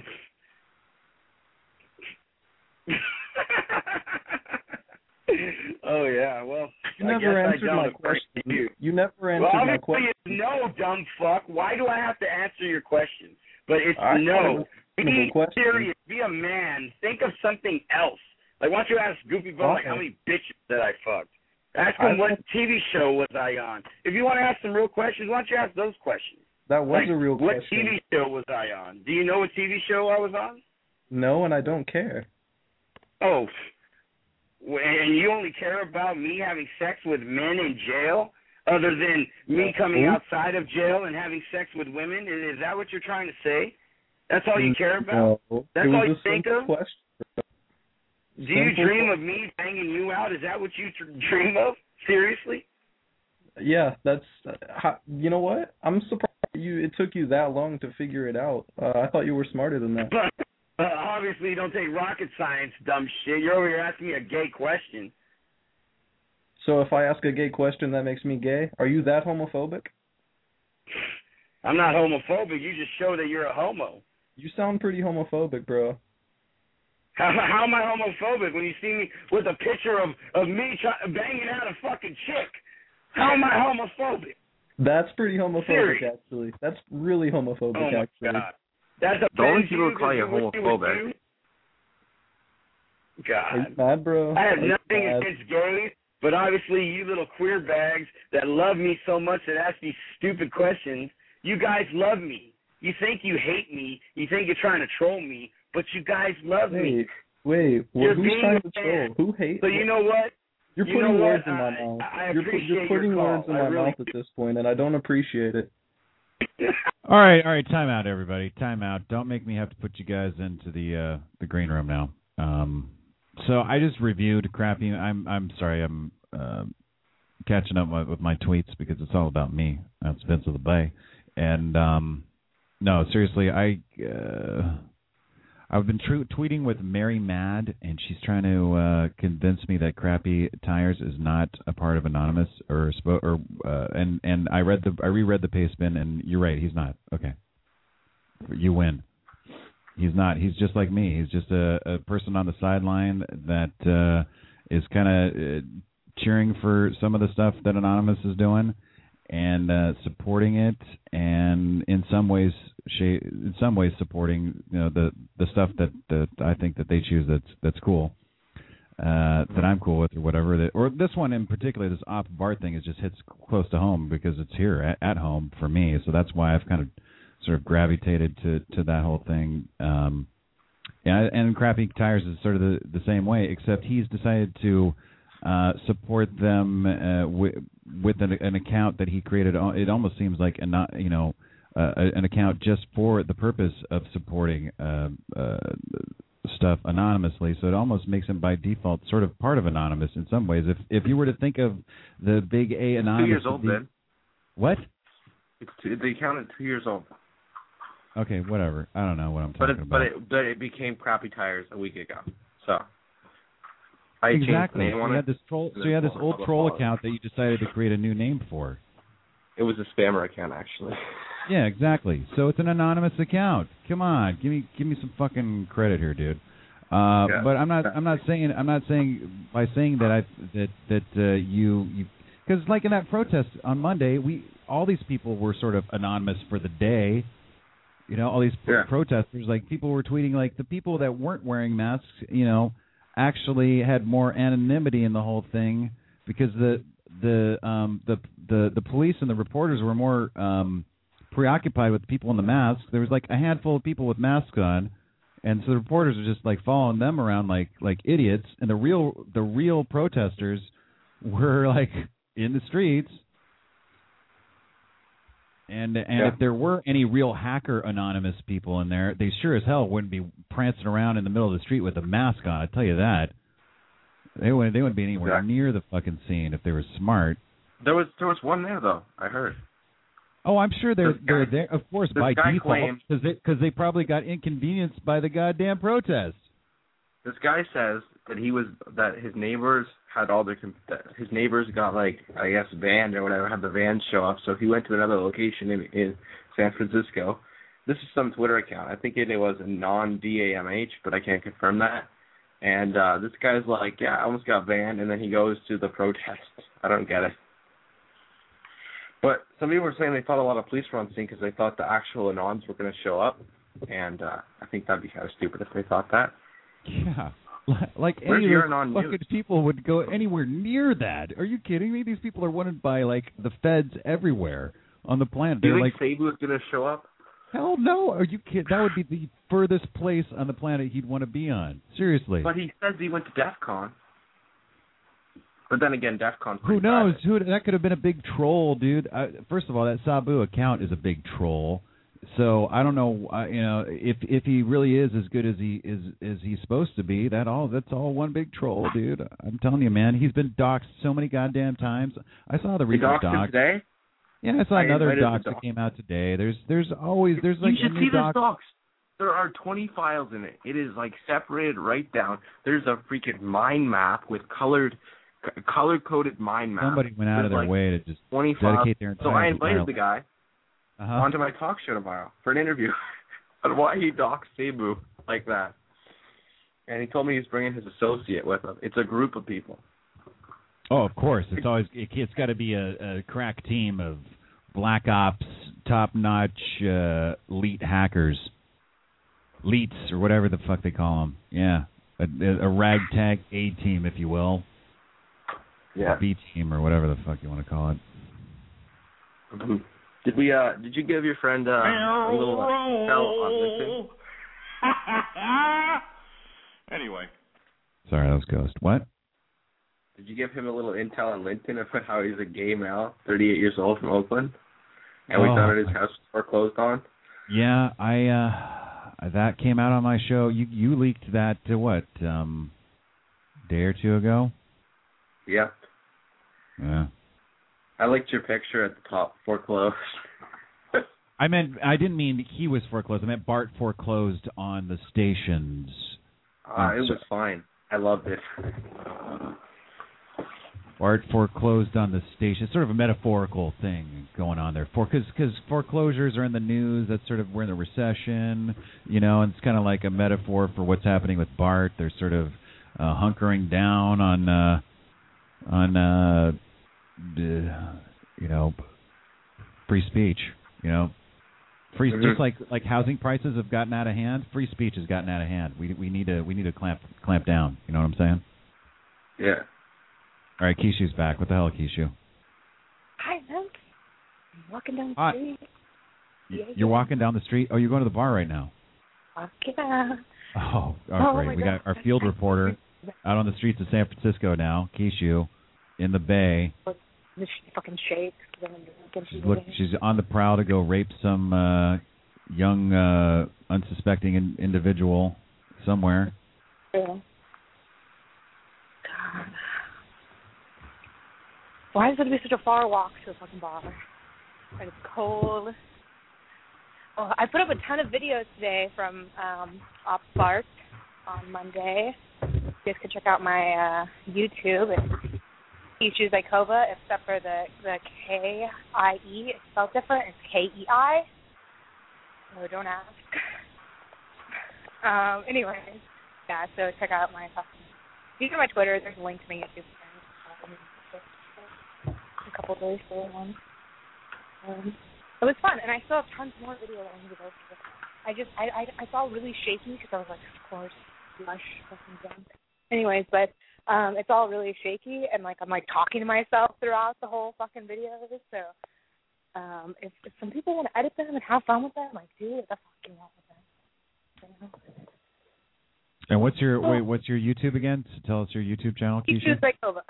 Oh yeah. Well, you never answered my question. You never answered my question. No, dumb fuck. Why do I have to answer your question? But it's no. Be serious. Be a man. Think of something else. Like, why don't you ask Goofy Bone how many bitches that I fucked? Ask him what TV show was I on. If you want to ask some real questions, why don't you ask those questions? That was a real question. What TV show was I on? Do you know what TV show I was on? No, and I don't care. Oh, and you only care about me having sex with men in jail, other than me coming outside of jail and having sex with women? Is that what you're trying to say? That's all you care about? No, that's all you think of? Question. Do you dream of me banging you out? Is that what you dream of? Seriously? Yeah, that's. You know what? I'm surprised it took you that long to figure it out. I thought you were smarter than that. Obviously, you don't take rocket science, dumb shit. You're over here asking me a gay question. So if I ask a gay question, that makes me gay? Are you that homophobic? I'm not homophobic. You just show that you're a homo. You sound pretty homophobic, bro. How am I homophobic when you see me with a picture of me banging out a fucking chick? How am I homophobic? That's pretty homophobic, actually. That's really homophobic, actually. God. That's the only people call you homophobic. God. Are you mad, bro? I have nothing against gays, but obviously you little queer bags that love me so much that ask these stupid questions, you guys love me. you think you hate me, you think you're trying to troll me, but you guys love me. Wait, well, who's trying to troll? Who hates? So you know what? You're putting words in my mouth. You're putting words in my mouth at this point, and I don't appreciate it. All right, time out, everybody. Time out. Don't make me have to put you guys into the green room now. So I just reviewed Crappy. I'm sorry. I'm catching up with my tweets because it's all about me. That's Vince of the Bay. And no, seriously, I've been tweeting with Mary Mad, and she's trying to convince me that Crappy Tires is not a part of Anonymous and I reread the paste bin, and you're right, he's not. Okay, you win. He's not. He's just like me. He's just a person on the sideline that is kind of cheering for some of the stuff that Anonymous is doing and supporting it, and in some ways supporting the stuff that I think that they choose that's cool, that I'm cool with or whatever. Or this one in particular, this Op Bart thing, just hits close to home because it's here at home for me. So that's why I've kind of sort of gravitated to that whole thing. And Crappy Tires is sort of the same way, except he's decided to support them with an account that he created. It almost seems like an account just for the purpose of supporting stuff anonymously. So it almost makes him by default sort of part of Anonymous in some ways. If you were to think of the big A Anonymous, 2 years old, Ben. What? The account is 2 years old. Okay, whatever. I don't know what I'm talking about. But it became Crappy Tires a week ago. So I exactly. changed the name on it. So you had this old troll account that you decided to create a new name for. It was a spammer account, actually. Yeah, exactly. So it's an anonymous account. Come on, give me some fucking credit here, dude. Yeah. But I'm not saying by saying that you because like in that protest on Monday, all these people were sort of anonymous for the day. All these protesters, like people were tweeting, like the people that weren't wearing masks, actually had more anonymity in the whole thing because the police and the reporters were more preoccupied with people in the masks. There was like a handful of people with masks on, and so the reporters were just like following them around like idiots, and the real protesters were like in the streets. And if there were any real hacker anonymous people in there, they sure as hell wouldn't be prancing around in the middle of the street with a mask on. I tell you that. They wouldn't be anywhere near the fucking scene if they were smart. There was one there though. I heard. Oh, I'm sure they're there, of course, by default, because they probably got inconvenienced by the goddamn protest. This guy says that his neighbors had his neighbors got I guess banned or whatever, had the vans show up, so he went to another location in San Francisco. This is some Twitter account. I think it was a non-DAMH, but I can't confirm that. And this guy's like, yeah, I almost got banned, and then he goes to the protest. I don't get it. But some people were saying they thought a lot of police were on scene because they thought the actual Anons were going to show up, and I think that'd be kind of stupid if they thought that. Yeah. Like any of those fucking people would go anywhere near that. Are you kidding me? These people are wanted by the feds everywhere on the planet. Do you think Sabu is going to show up? Hell no. Are you kidding? That would be the furthest place on the planet he'd want to be on. Seriously. But he says he went to DEF CON. But then again, DEF CON's who knows? That could have been a big troll, dude. First of all, that Sabu account is a big troll. So I don't know, if he really is as good as he's supposed to be. That's all one big troll, dude. I'm telling you, man. He's been doxxed so many goddamn times. I saw the recent dox today. Yeah, I saw another dox that came out today. There's like you should a new see this dox. There are 20 files in it. It is separated right down. There's a freaking mind map with color-coded mind map. Somebody went out of their way to just 20 dedicate their entire. So I invited the guy onto my talk show tomorrow for an interview on why he doxed Sabu like that. And he told me he's bringing his associate with him. It's a group of people. Oh, of course. It's got to be a crack team of black ops, top-notch elite hackers. Leets, or whatever the fuck they call them. Yeah. A ragtag A team, if you will. Yeah. B team, or whatever the fuck you want to call it. Mm-hmm. Did you give your friend a little tell on LinkedIn? Anyway. Sorry, that was Ghost. What? Did you give him a little intel on LinkedIn about how he's a gay male, 38 years old from Oakland, and we found out his house was foreclosed on? Yeah, that came out on my show. You leaked that what? Day or two ago? Yep. Yeah. I liked your picture at the top, foreclosed. I didn't mean he was foreclosed. I meant Bart foreclosed on the stations. It was fine. I loved it. Bart foreclosed on the station. It's sort of a metaphorical thing going on there. Because foreclosures are in the news. That's sort of, we're in the recession, and it's kind of like a metaphor for what's happening with Bart. They're sort of hunkering down on free speech, free, just like housing prices have gotten out of hand. Free speech has gotten out of hand. We need to clamp down. You know what I'm saying? Yeah. All right, Kishu's back. What the hell, Kishu? Hi, man. I'm walking down the street. You're walking down the street? Oh, you're going to the bar right now? Oh, great. We got our field reporter out on the streets of San Francisco now, Kishu, in the Bay. She fucking shakes. She's on the prowl to go rape some young, unsuspecting individual somewhere. Yeah. God. Why is it to be such a far walk to a fucking bar? And it's cold. Oh, I put up a ton of videos today from Ops Bart on Monday. You guys can check out my YouTube. It's Kishu Zykova, except for the K-I-E. It's spelled different. It's K-E-I. No, don't ask. Anyways, yeah, so check out my fucking... You can go to my Twitter. There's a link to my YouTube. A couple of days for one. It was fun, and I still have tons more videos I need to go through. I felt really shaky because I was like, of course, lush, fucking drunk. Anyways, but it's all really shaky, and I'm talking to myself throughout the whole fucking video. So if some people want to edit them and have fun with them, do what the fuck you want with them. And what's your YouTube again? So tell us your YouTube channel, Kishu. Kishu Zykova.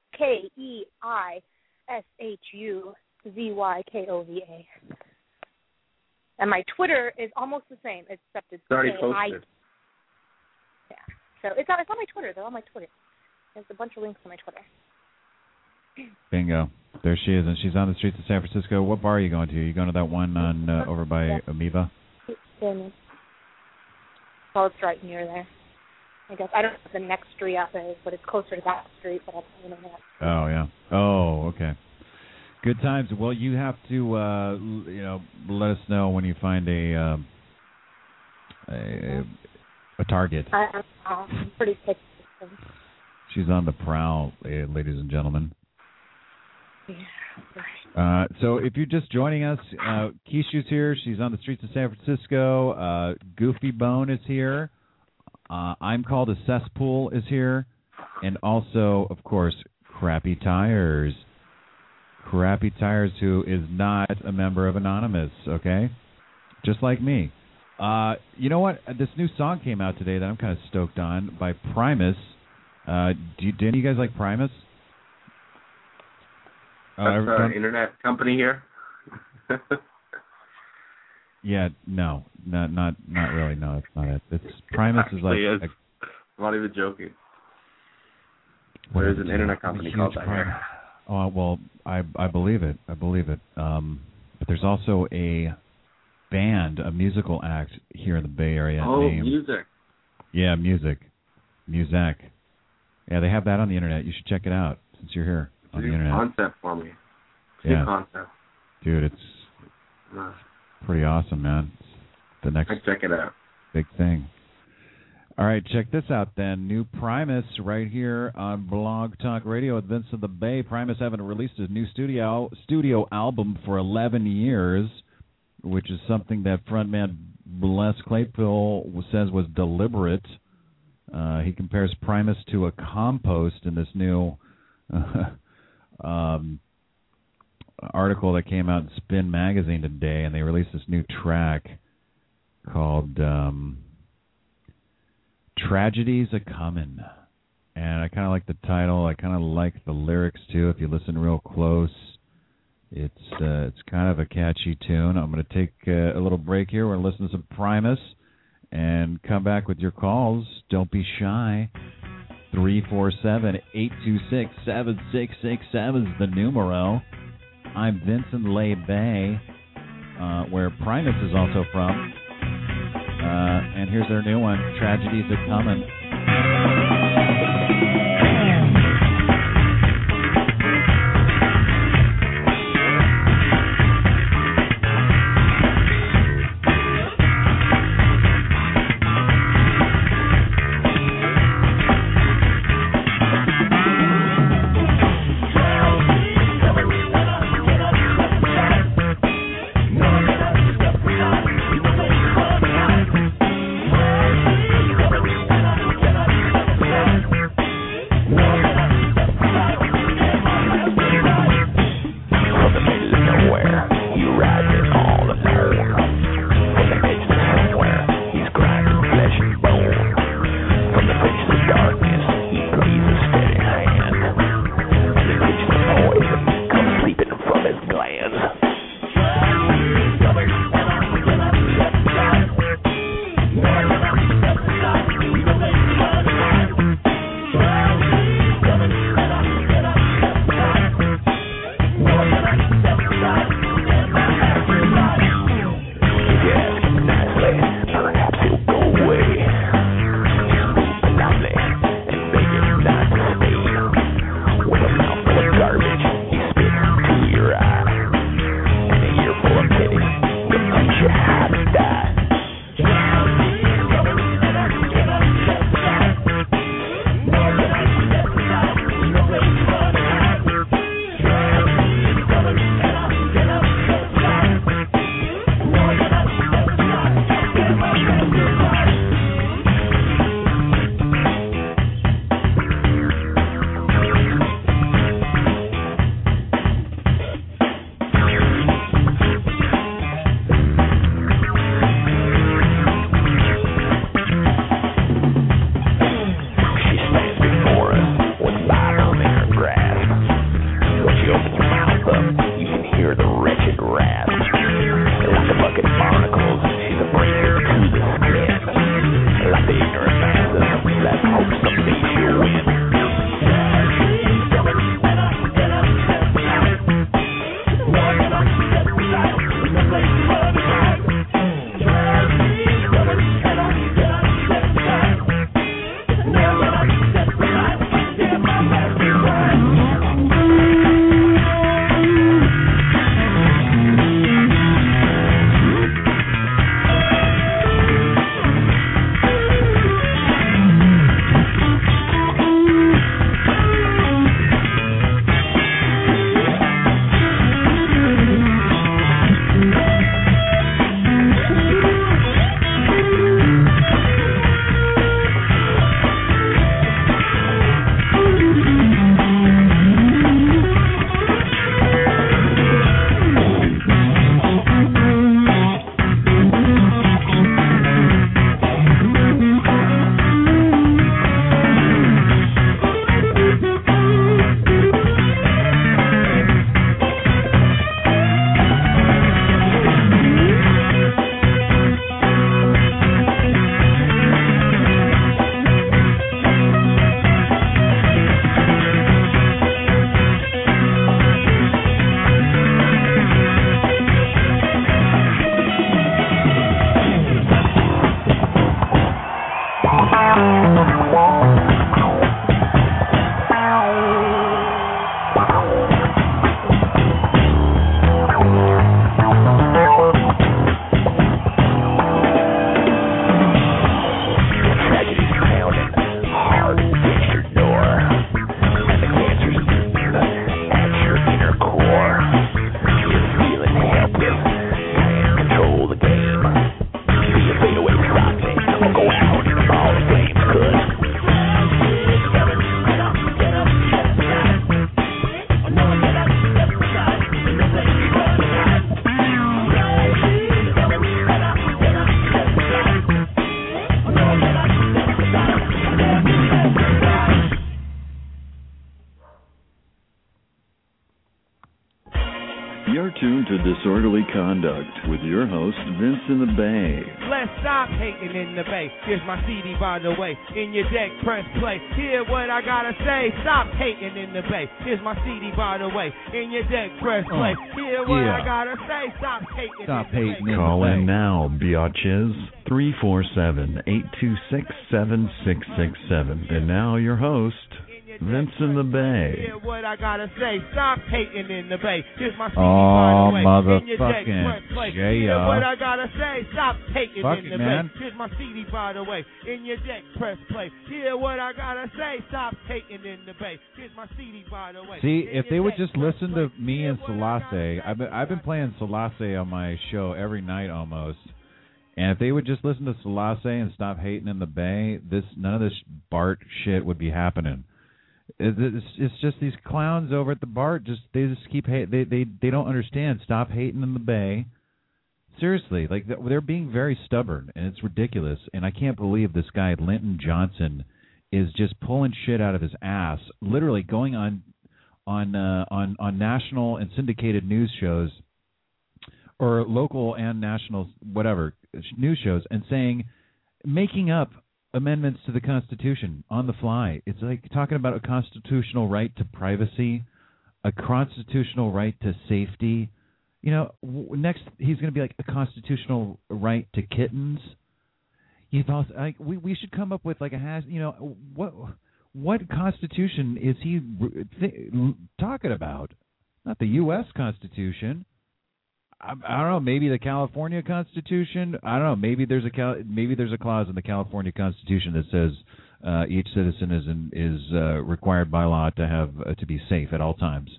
KEISHUZYKOVA. And my Twitter is almost the same, except it's already posted. Yeah. So it's on my Twitter. They're on my Twitter. There's a bunch of links on my Twitter. Bingo. There she is, and she's on the streets of San Francisco. What bar are you going to? Are you going to that one on over by Amoeba? Well, it's right near there. I guess I don't know what the next street up is, but it's closer to that street. But I don't know that. Oh yeah. Oh, okay. Good times. Well, you have to, let us know when you find a target. I'm pretty picky. She's on the prowl, ladies and gentlemen. Yeah. So if you're just joining us, Kishu's here. She's on the streets of San Francisco. Goofy Bone is here. I'm Called a Cesspool is here. And also, of course, Crappy Tires. Crappy Tires, who is not a member of Anonymous, okay? Just like me. You know what? This new song came out today that I'm kind of stoked on by Primus. Do any of you guys like Primus? That's an internet company here. Yeah, no, not really. No, it's not it. It's Primus is like. I'm not even joking. There's an internet company called that here. Oh well, I believe it. But there's also a band, a musical act here in the Bay Area. Named, music. Yeah, music. Yeah, they have that on the internet. You should check it out since you're here on the internet. Concept for me. Yeah. Concept. Dude, it's pretty awesome, man. It's the next. Check it out. Big thing. All right, check this out then. New Primus right here on Blog Talk Radio with Vince of the Bay. Primus haven't released his new studio album for 11 years, which is something that frontman Les Claypool says was deliberate. He compares Primus to a compost in this new article that came out in Spin Magazine today, and they released this new track called Tragedies A-Comin'. And I kind of like the title. I kind of like the lyrics, too. If you listen real close, it's kind of a catchy tune. I'm going to take a little break here. We're going to listen to some Primus and come back with your calls. Don't be shy. 347-826-7667 is the numero. I'm Vincent LeBay, where Primus is also from. And here's their new one, Tragedies A-Comin'. We'll be right back. Disorderly Conduct with your host, Vince in the Bay. Let's stop hating in the Bay. Here's my CD, by the way. In your deck, press play. Hear what I gotta say. Stop hating in the Bay. Here's my CD, by the way. In your deck, press play. Hear what I gotta say. Stop hating in the Bay. Call in now, biatches. 347-826-7667. And now your host, Vince in the Bay. Hear what I gotta say. Stop hating in the Bay. Here's my CD, by the way. Motherfucking Hear what I gotta say. Stop hating Fuck in it, the man. Bay. Here's my CD, by the way. In your deck, press play. Hear what I gotta say. Stop hating in the Bay. Here's my CD, by the way. See, if they would just listen to me and Selassie, I've been playing Selassie on my show every night almost. And if they would just listen to Selassie and stop hating in the Bay, none of this Bart shit would be happening. It's just these clowns over at the BART. They just keep they don't understand. Stop hating in the Bay. Seriously, like they're being very stubborn, and it's ridiculous. And I can't believe this guy Linton Johnson is just pulling shit out of his ass, literally going on national and syndicated news shows, or local and national whatever news shows, and making up amendments to the Constitution on the fly. It's like talking about a constitutional right to privacy, a constitutional right to safety. You know, next he's going to be like a constitutional right to kittens. We should come up with like what Constitution is he talking about? Not the U.S. Constitution. I don't know. Maybe the California Constitution. I don't know. Maybe there's a clause in the California Constitution that says each citizen is required by law to be safe at all times.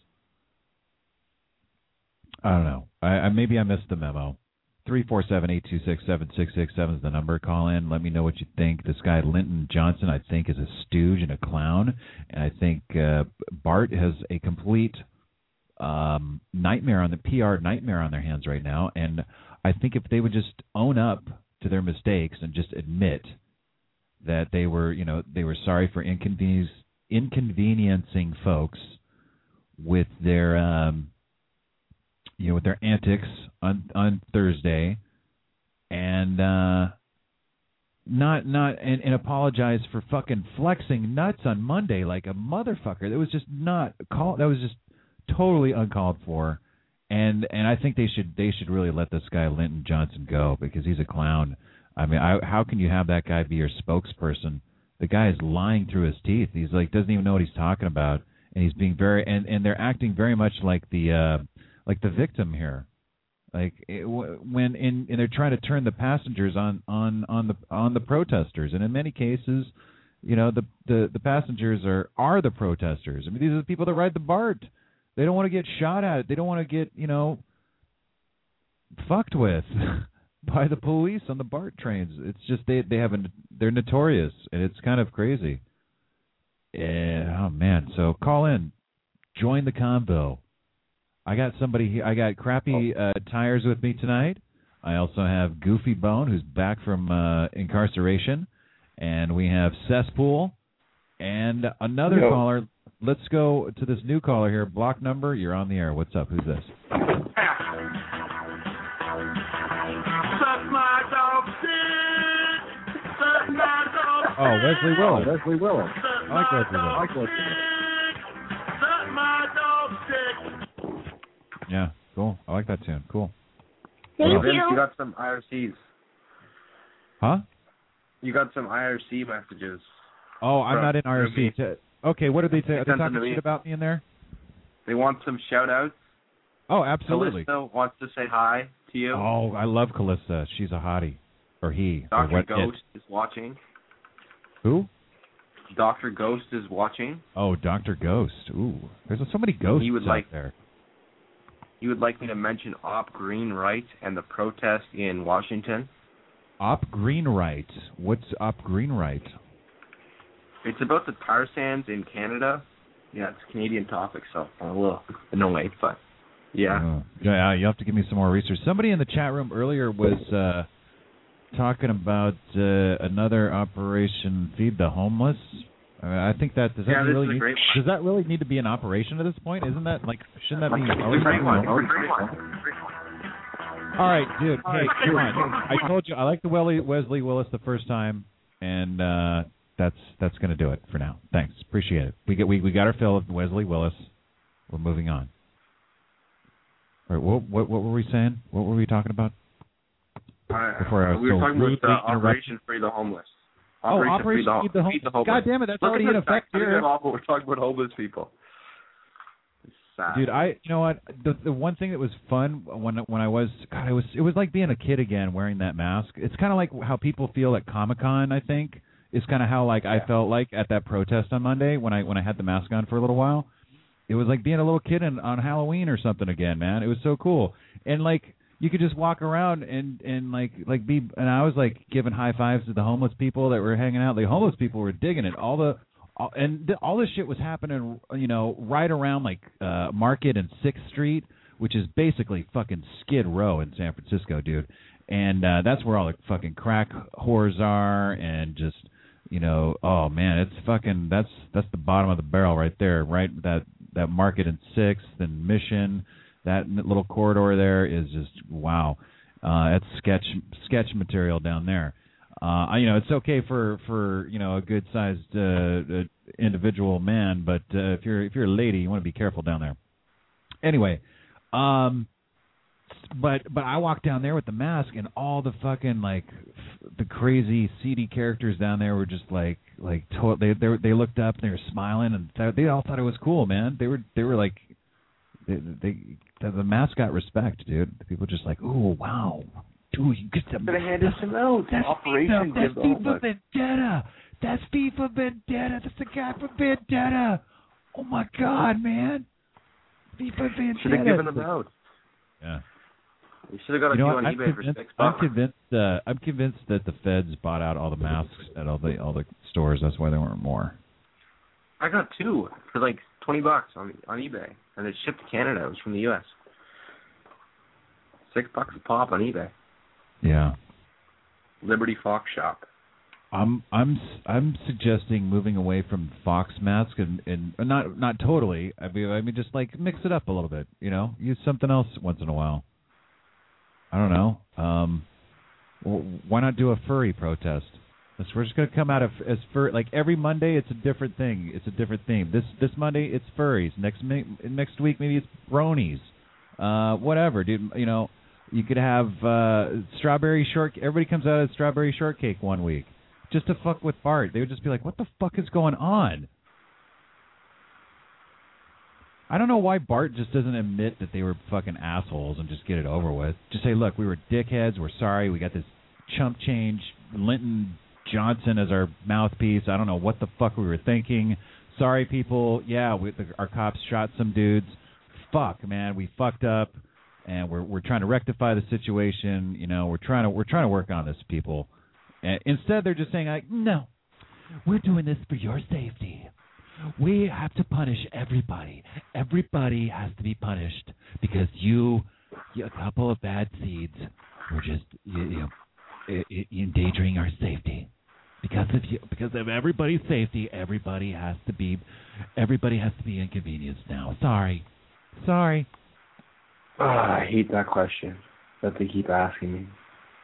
I don't know. Maybe I missed the memo. 347-826-7667 is the number. Call in. Let me know what you think. This guy Linton Johnson, I think, is a stooge and a clown, and I think Bart has a complete PR nightmare on their hands right now. And I think if they would just own up to their mistakes and just admit that they were sorry for inconveniencing folks with their with their antics on Thursday, and not apologize for fucking flexing nuts on Monday like a motherfucker. That was just totally uncalled for, and I think they should really let this guy Linton Johnson go, because he's a clown. I mean, how can you have that guy be your spokesperson? The guy is lying through his teeth. He's like doesn't even know what he's talking about, and he's being very and they're acting very much like the victim here, and they're trying to turn the passengers on the protesters, and in many cases, the passengers are the protesters. I mean, these are the people that ride the BART. They don't want to get shot at. They don't want to get, fucked with by the police on the BART trains. It's just they're notorious, and it's kind of crazy. Oh man! So call in, join the convo. I got somebody here. I got Crappy Tires with me tonight. I also have Goofy Bone, who's back from incarceration, and we have Cesspool and another caller. Let's go to this new caller here. Block number, you're on the air. What's up? Who's this? Suck my dog dick. Suck my dog dick. Oh, Wesley Willis. I like Wesley Willis. Suck my dog dick. Yeah, cool. I like that tune. Cool. Thank you. You got some IRCs. Huh? You got some IRC messages. Oh, I'm not in IRC. Okay, what did they say? Are they talking shit about me in there? They want some shout-outs. Oh, absolutely. Calista wants to say hi to you. Oh, I love Calista. She's a hottie. Or he. Dr. Ghost is watching. Who? Dr. Ghost is watching. Oh, Dr. Ghost. Ooh, there's so many ghosts out there. You would like me to mention Op Green Right and the protest in Washington? Op Green Right? What's Op Green Right? It's about the tar sands in Canada. Yeah, it's a Canadian topic, so a little annoyed, but yeah. Yeah, you have to give me some more research. Somebody in the chat room earlier was talking about another operation, Feed the Homeless. I think does that really need to be an operation at this point? Isn't that shouldn't that be? All right, dude. Hey, come on. I told you I like the Wesley Willis the first time, and that's going to do it for now. Thanks, appreciate it. We got our fill of Wesley Willis. We're moving on. All right, what were we saying? What were we talking about? Before we were talking about Operation Free the Homeless. Operation Free the Homeless. God damn it, that's already in effect here. We're talking about homeless people. It's sad. Dude, you know what? The one thing that was fun when I was, God, it was like being a kid again wearing that mask. It's kind of like how people feel at Comic-Con, I think. It's kind of how I felt like at that protest on Monday when I had the mask on for a little while. It was like being a little kid on Halloween or something again, man. It was so cool. And like you could just walk around and like be, and I was like giving high fives to the homeless people that were hanging out. The homeless people were digging it. All this shit was happening, right around like Market and 6th Street, which is basically fucking Skid Row in San Francisco, dude. And that's where all the fucking crack whores are, and just oh man, it's fucking that's the bottom of the barrel right there, right? That Market and 6th and Mission, that little corridor there is just wow. That's sketch material down there. It's okay for a good sized individual man, but if you're a lady, you want to be careful down there. Anyway, but I walked down there with the mask, and all the fucking the crazy seedy characters down there were just they looked up and they were smiling, and they all thought it was cool, man. They were like the mask got respect, dude. People just like, ooh, wow. Dude, you get the hand some out. That's Operation FIFA Vendetta. That's FIFA Vendetta. That's the guy from Vendetta. Oh my God, man. FIFA Vendetta. Should have given them out. Yeah. You should have got a few on eBay for $6. I'm convinced that the feds bought out all the masks at all the stores. That's why there weren't more. I got 2 for like $20 on eBay, and it shipped to Canada. It was from the U.S. $6 a pop on eBay. Yeah. Liberty Fox Shop. I'm suggesting moving away from Fox mask and not totally. I mean just like mix it up a little bit. Use something else once in a while. I don't know. Why not do a furry protest? We're just gonna come out as fur. Like every Monday, it's a different thing. It's a different theme. This Monday, it's furries. Next week, maybe it's bronies. Whatever, dude. You could have strawberry shortcake. Everybody comes out as strawberry shortcake one week, just to fuck with Bart. They would just be like, "What the fuck is going on?" I don't know why Bart just doesn't admit that they were fucking assholes and just get it over with. Just say, "Look, we were dickheads. We're sorry. We got this chump change. Linton Johnson as our mouthpiece. I don't know what the fuck we were thinking. Sorry, people. Yeah, our cops shot some dudes. Fuck, man, we fucked up, and we're trying to rectify the situation. We're trying to work on this, people." And instead, they're just saying like, "No, we're doing this for your safety. We have to punish everybody. Everybody has to be punished because you a couple of bad seeds, were just endangering our safety. Because of everybody's safety, everybody has to be inconvenienced now. Sorry." I hate that question that they keep asking me.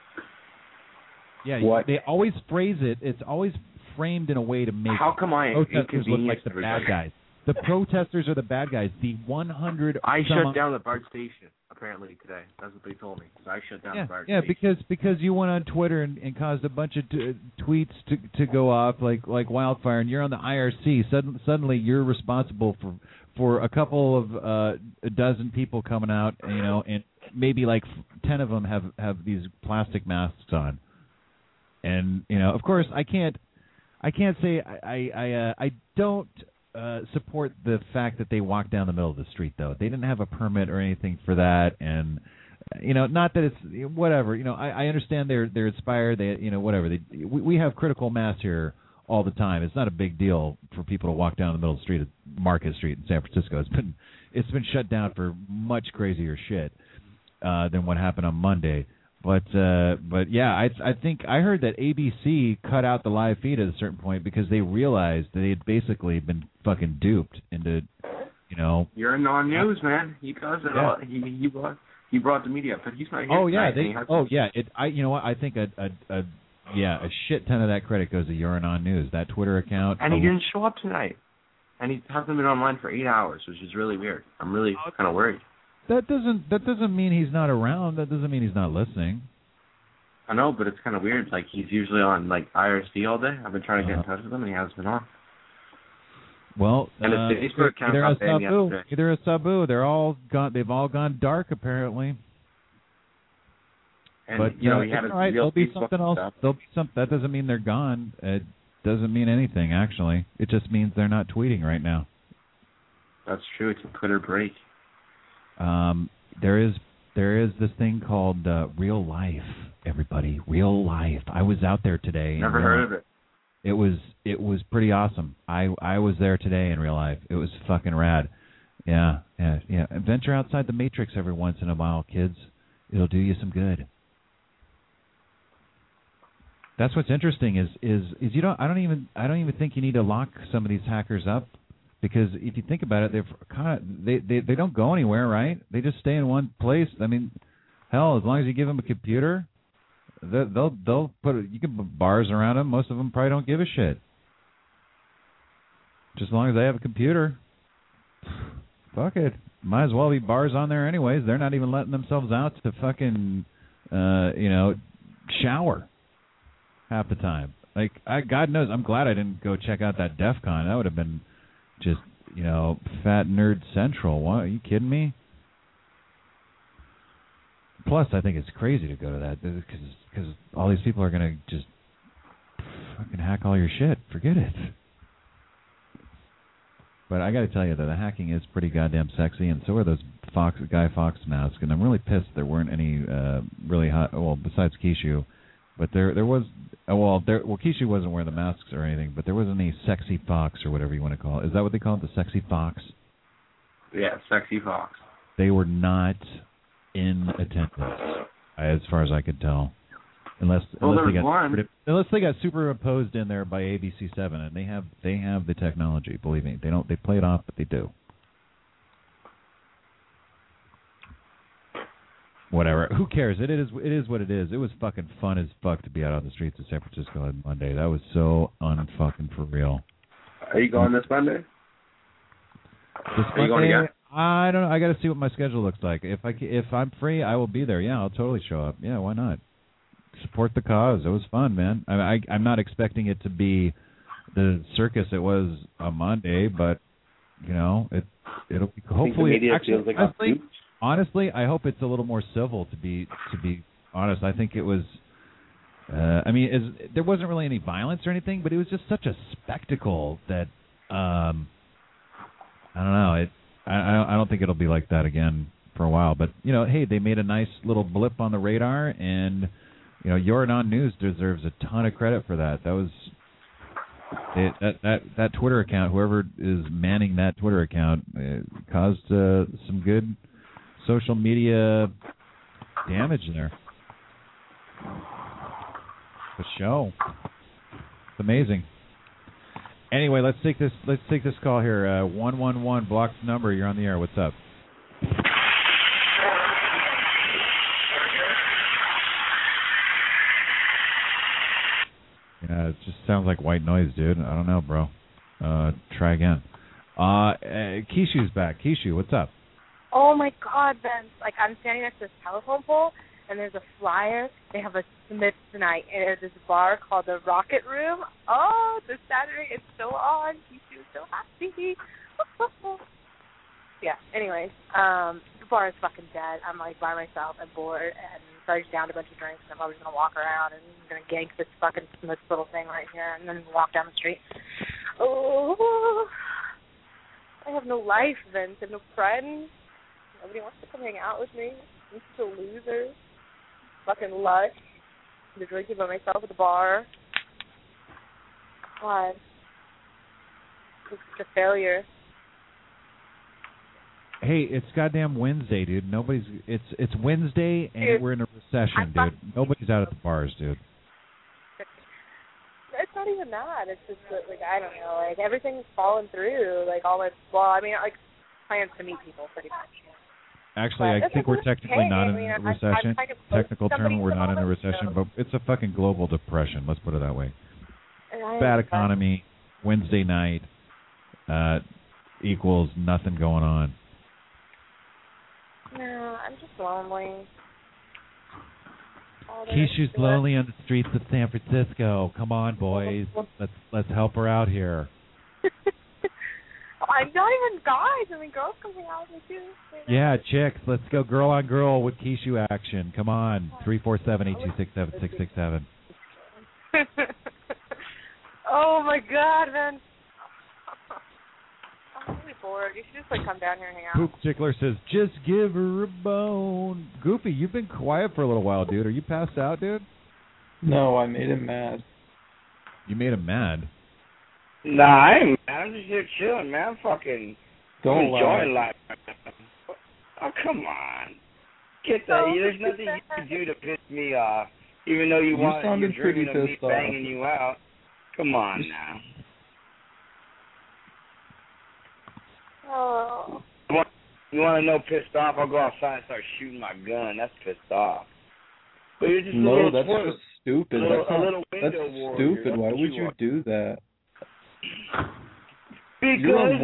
Yeah, what? They always phrase it. It's always framed in a way to make how come I protesters look like the bad guys. The protesters are the bad guys. The 100. I shut down the BART station apparently today. That's what they told me. So I shut down the BART station. Yeah, because you went on Twitter and caused a bunch of tweets to go off like wildfire, and you're on the IRC. Suddenly you're responsible for a couple of a dozen people coming out, and maybe like 10 of them have these plastic masks on. And of course, I can't say I don't support the fact that they walked down the middle of the street, though. They didn't have a permit or anything for that, and not that it's whatever. I understand they're inspired. They whatever. We have critical mass here all the time. It's not a big deal for people to walk down the middle of the street at Market Street in San Francisco. It's been shut down for much crazier shit than what happened on Monday. But yeah, I think I heard that ABC cut out the live feed at a certain point because they realized that they had basically been fucking duped into, You're a non-news man. You guys are all, He brought the media up, but he's not here. Oh yeah, tonight, you know what? I think a shit ton of that credit goes to Uranon News, that Twitter account. And he didn't show up tonight. And he hasn't been online for 8 hours, which is really weird. I'm really kind of worried. That doesn't mean he's not around. That doesn't mean he's not listening. I know, but it's kind of weird. Like, he's usually on, like, IRC all day. I've been trying to get in touch with him, and he hasn't been on. Well, and his Facebook account got banned yesterday. Either a Sabu. They're all gone. They've all gone dark, apparently. And, but you know, he had a right. real There'll be something else. There'll be some. That doesn't mean they're gone. It doesn't mean anything, actually. It just means they're not tweeting right now. That's true. It's a Twitter break. There is this thing called Real Life. Everybody, Real Life. I was out there today. Never heard of it. It was pretty awesome. I was there today in real life. It was fucking rad. Yeah. Venture outside the matrix every once in a while, kids. It'll do you some good. That's what's interesting is you don't. I don't even think you need to lock some of these hackers up, because if you think about it, they don't go anywhere, right? They just stay in one place. I mean, hell, as long as you give them a computer, they'll put. You can put bars around them. Most of them probably don't give a shit. Just as long as they have a computer, fuck it. Might as well be bars on there anyways. They're not even letting themselves out to fucking, shower half the time. Like, God knows, I'm glad I didn't go check out that DEF CON. That would have been just, fat nerd central. What, are you kidding me? Plus, I think it's crazy to go to that because all these people are going to just fucking hack all your shit. Forget it. But I got to tell you, though, the hacking is pretty goddamn sexy, and so are those Guy Fawkes masks. And I'm really pissed there weren't any really hot. Well, besides Kishu, but there was. Kishu wasn't wearing the masks or anything, but there wasn't any sexy fox or whatever you want to call it. Is that what they call it, the sexy fox? Yeah, sexy fox. They were not in attendance, as far as I could tell. Unless they got superimposed in there by ABC7, and they have the technology. Believe me, they play it off, but they do. Whatever. Who cares? It is what it is. It was fucking fun as fuck to be out on the streets of San Francisco on Monday. That was so unfucking for real. Are you going this Monday? Are you going again? I don't know. I got to see what my schedule looks like. If I'm free, I will be there. Yeah, I'll totally show up. Yeah, why not? Support the cause. It was fun, man. I'm not expecting it to be the circus it was on Monday, but it'll be hopefully. Honestly, I hope it's a little more civil. To be honest, I think it was. There wasn't really any violence or anything, but it was just such a spectacle that I don't know. I don't think it'll be like that again for a while. But hey, they made a nice little blip on the radar, and Uranon News deserves a ton of credit for that. That was that Twitter account. Whoever is manning that Twitter account caused some good social media damage there. The show. It's amazing. Anyway, let's take this call here. 111 blocked number. You're on the air. What's up? Yeah, it just sounds like white noise, dude. I don't know, bro. Try again. Kishu's back. Kishu, what's up? Oh my God, Vince! Like, I'm standing next to this telephone pole, and there's a flyer. They have a Smith tonight, and there's this bar called the Rocket Room. Oh, this Saturday it's still on. Kishu's so happy. Yeah. Anyways, the bar is fucking dead. I'm like by myself and bored, and so I just downed a bunch of drinks, and I'm probably just gonna walk around and I'm gonna gank this fucking Smith little thing right here, and then walk down the street. Oh, I have no life, Vince, and no friends. Nobody wants to come hang out with me. I'm just a loser. Fucking lush. I'm drinking by myself at the bar. God. It's such a failure. Hey, it's goddamn Wednesday, dude. It's Wednesday, and dude, we're in a recession, dude. Nobody's out at the bars, dude. It's not even that. It's just that, like, I don't know, like, everything's fallen through. Like, all my, plans to meet people, pretty much. Actually, I think we're technically not in a recession. Technical term, we're not in a recession, but it's a fucking global depression. Let's put it that way. Bad economy, Wednesday night equals nothing going on. No, I'm just lonely. Keisha's lonely on the streets of San Francisco. Come on, boys. Let's help her out here. I'm not even guys. I mean, girls come hang out with me too. Yeah, chicks. Let's go girl on girl with Keisha action. Come on. 347-826-7667. Oh my God, man. I'm really bored. You should just come down here and hang out. Poop Tickler says, just give her a bone. Goofy, you've been quiet for a little while, dude. Are you passed out, dude? No, I made him mad. You made him mad? Nah, I ain't mad. I'm just here chilling, man. I'm fucking enjoying life. Oh, come on. Get that. There's nothing you can do to piss me off, even though you're dreaming of me banging you out. Come on now. Oh. You want to know pissed off? I'll go outside and start shooting my gun. That's pissed off. But you're just that's just stupid. That's stupid. Why would you do that? Because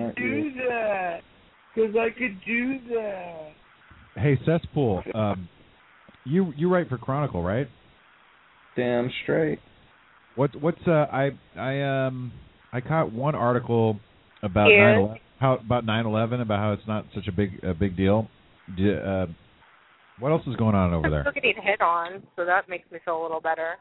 I could do that. Hey, Cesspool, you write for Chronicle, right? Damn straight. What's I caught one article about 9/11, about 9/11, about how it's not such a big deal. What else is going on over there? I'm still getting hit on, so that makes me feel a little better.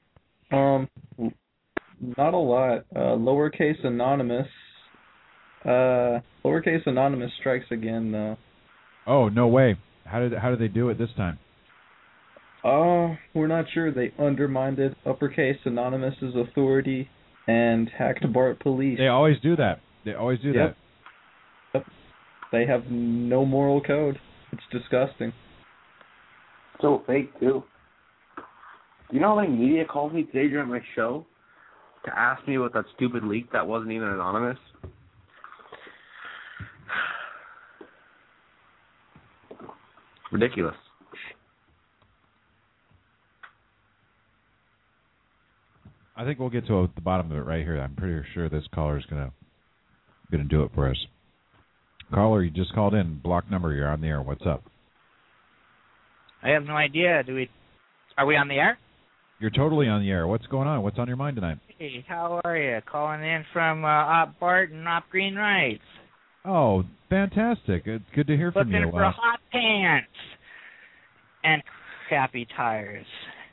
Not a lot. Lowercase anonymous. Lowercase anonymous strikes again, though. Oh, no way! How did they do it this time? We're not sure. They undermined uppercase anonymous's authority and hacked Bart Police. They always do that. That. Yep. They have no moral code. It's disgusting. So fake too. Do you know how many media called me today during my show to ask me about that stupid leak that wasn't even anonymous? Ridiculous. I think we'll get to the bottom of it right here. I'm pretty sure this caller is gonna do it for us. Caller, you just called in. Block number. You're on the air. What's up? I have no idea. Are we on the air? You're totally on the air. What's going on? What's on your mind tonight? Hey, how are you? Calling in from Op Bart and Op Green Rights. Oh, fantastic. It's good to hear from you. Looking for hot pants and crappy tires.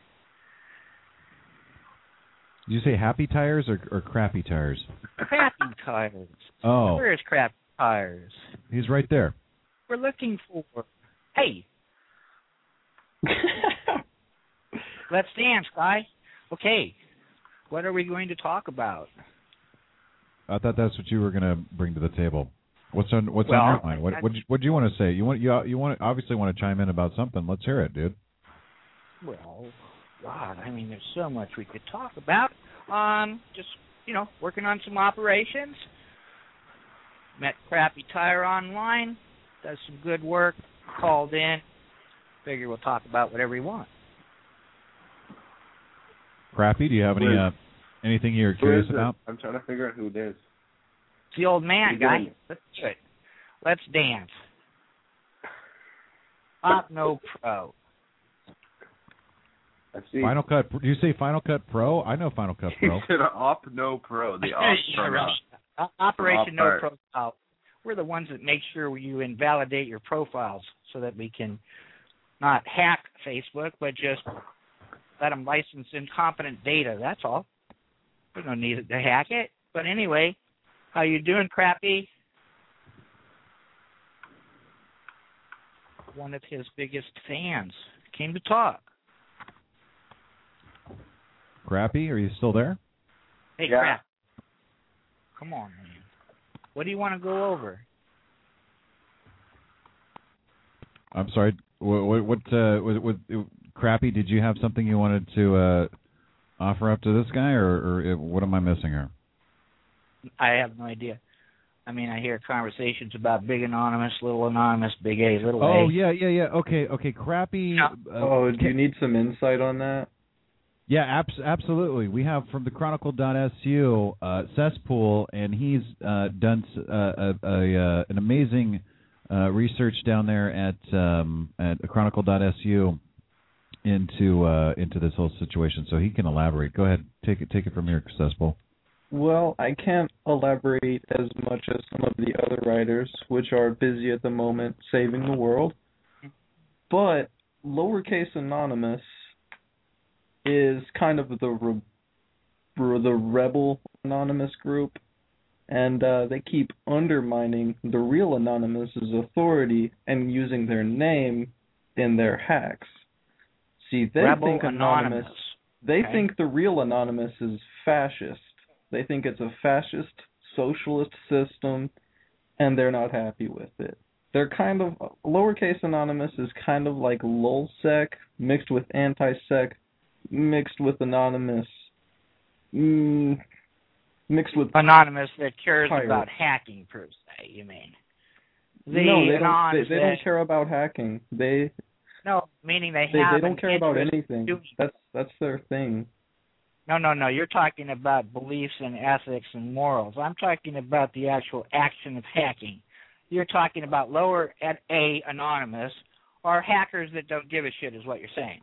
Did you say happy tires or crappy tires? Crappy tires. Oh. Where's crappy tires? He's right there. We're looking for... Hey. Let's dance, guy. Okay. What are we going to talk about? I thought that's what you were going to bring to the table. What's on your mind? What do you want to say? You obviously want to chime in about something. Let's hear it, dude. Well, God, I mean, there's so much we could talk about. Just, working on some operations. Met Crappy Tire online. Does some good work. Called in. Figure we'll talk about whatever you want. Crappy, do you have anything you're curious about? I'm trying to figure out who it is. It's the old man, guy. Let's do it. Let's dance. Op No Pro. Final Cut. Do you say Final Cut Pro? I know Final Cut Pro. He said Op No Pro. The Op Operation No Profile. We're the ones that make sure you invalidate your profiles so that we can not hack Facebook, but just let them license incompetent data. That's all. There's no need to hack it. But anyway, how you doing, Crappy? One of his biggest fans came to talk. Crappy, are you still there? Hey, yeah. Crap. Come on, man. What do you want to go over? I'm sorry. What Crappy, did you have something you wanted to offer up to this guy, or what am I missing here? I have no idea. I mean, I hear conversations about big anonymous, little anonymous, big A, little A. Oh, yeah. Okay, crappy. Do you need some insight on that? Yeah, absolutely. We have from the Chronicle.su Cesspool, and he's done an amazing research down there at Chronicle.su into this whole situation. So he can elaborate. Go ahead, take it from here, Cesspool. Well, I can't elaborate as much as some of the other writers, which are busy at the moment saving the world. But lowercase anonymous is kind of the rebel anonymous group, and they keep undermining the real Anonymous's authority and using their name in their hacks. See, they think Anonymous. They think the real Anonymous is fascist. They think it's a fascist socialist system, and they're not happy with it. They're kind of lowercase anonymous is kind of like lulsec mixed with anti-sec, mixed with anonymous, mixed with anonymous that cares about hacking per se. You mean? No, they don't care about hacking. Meaning they don't care about anything. That's their thing. No. You're talking about beliefs and ethics and morals. I'm talking about the actual action of hacking. You're talking about lower at A anonymous or hackers that don't give a shit is what you're saying.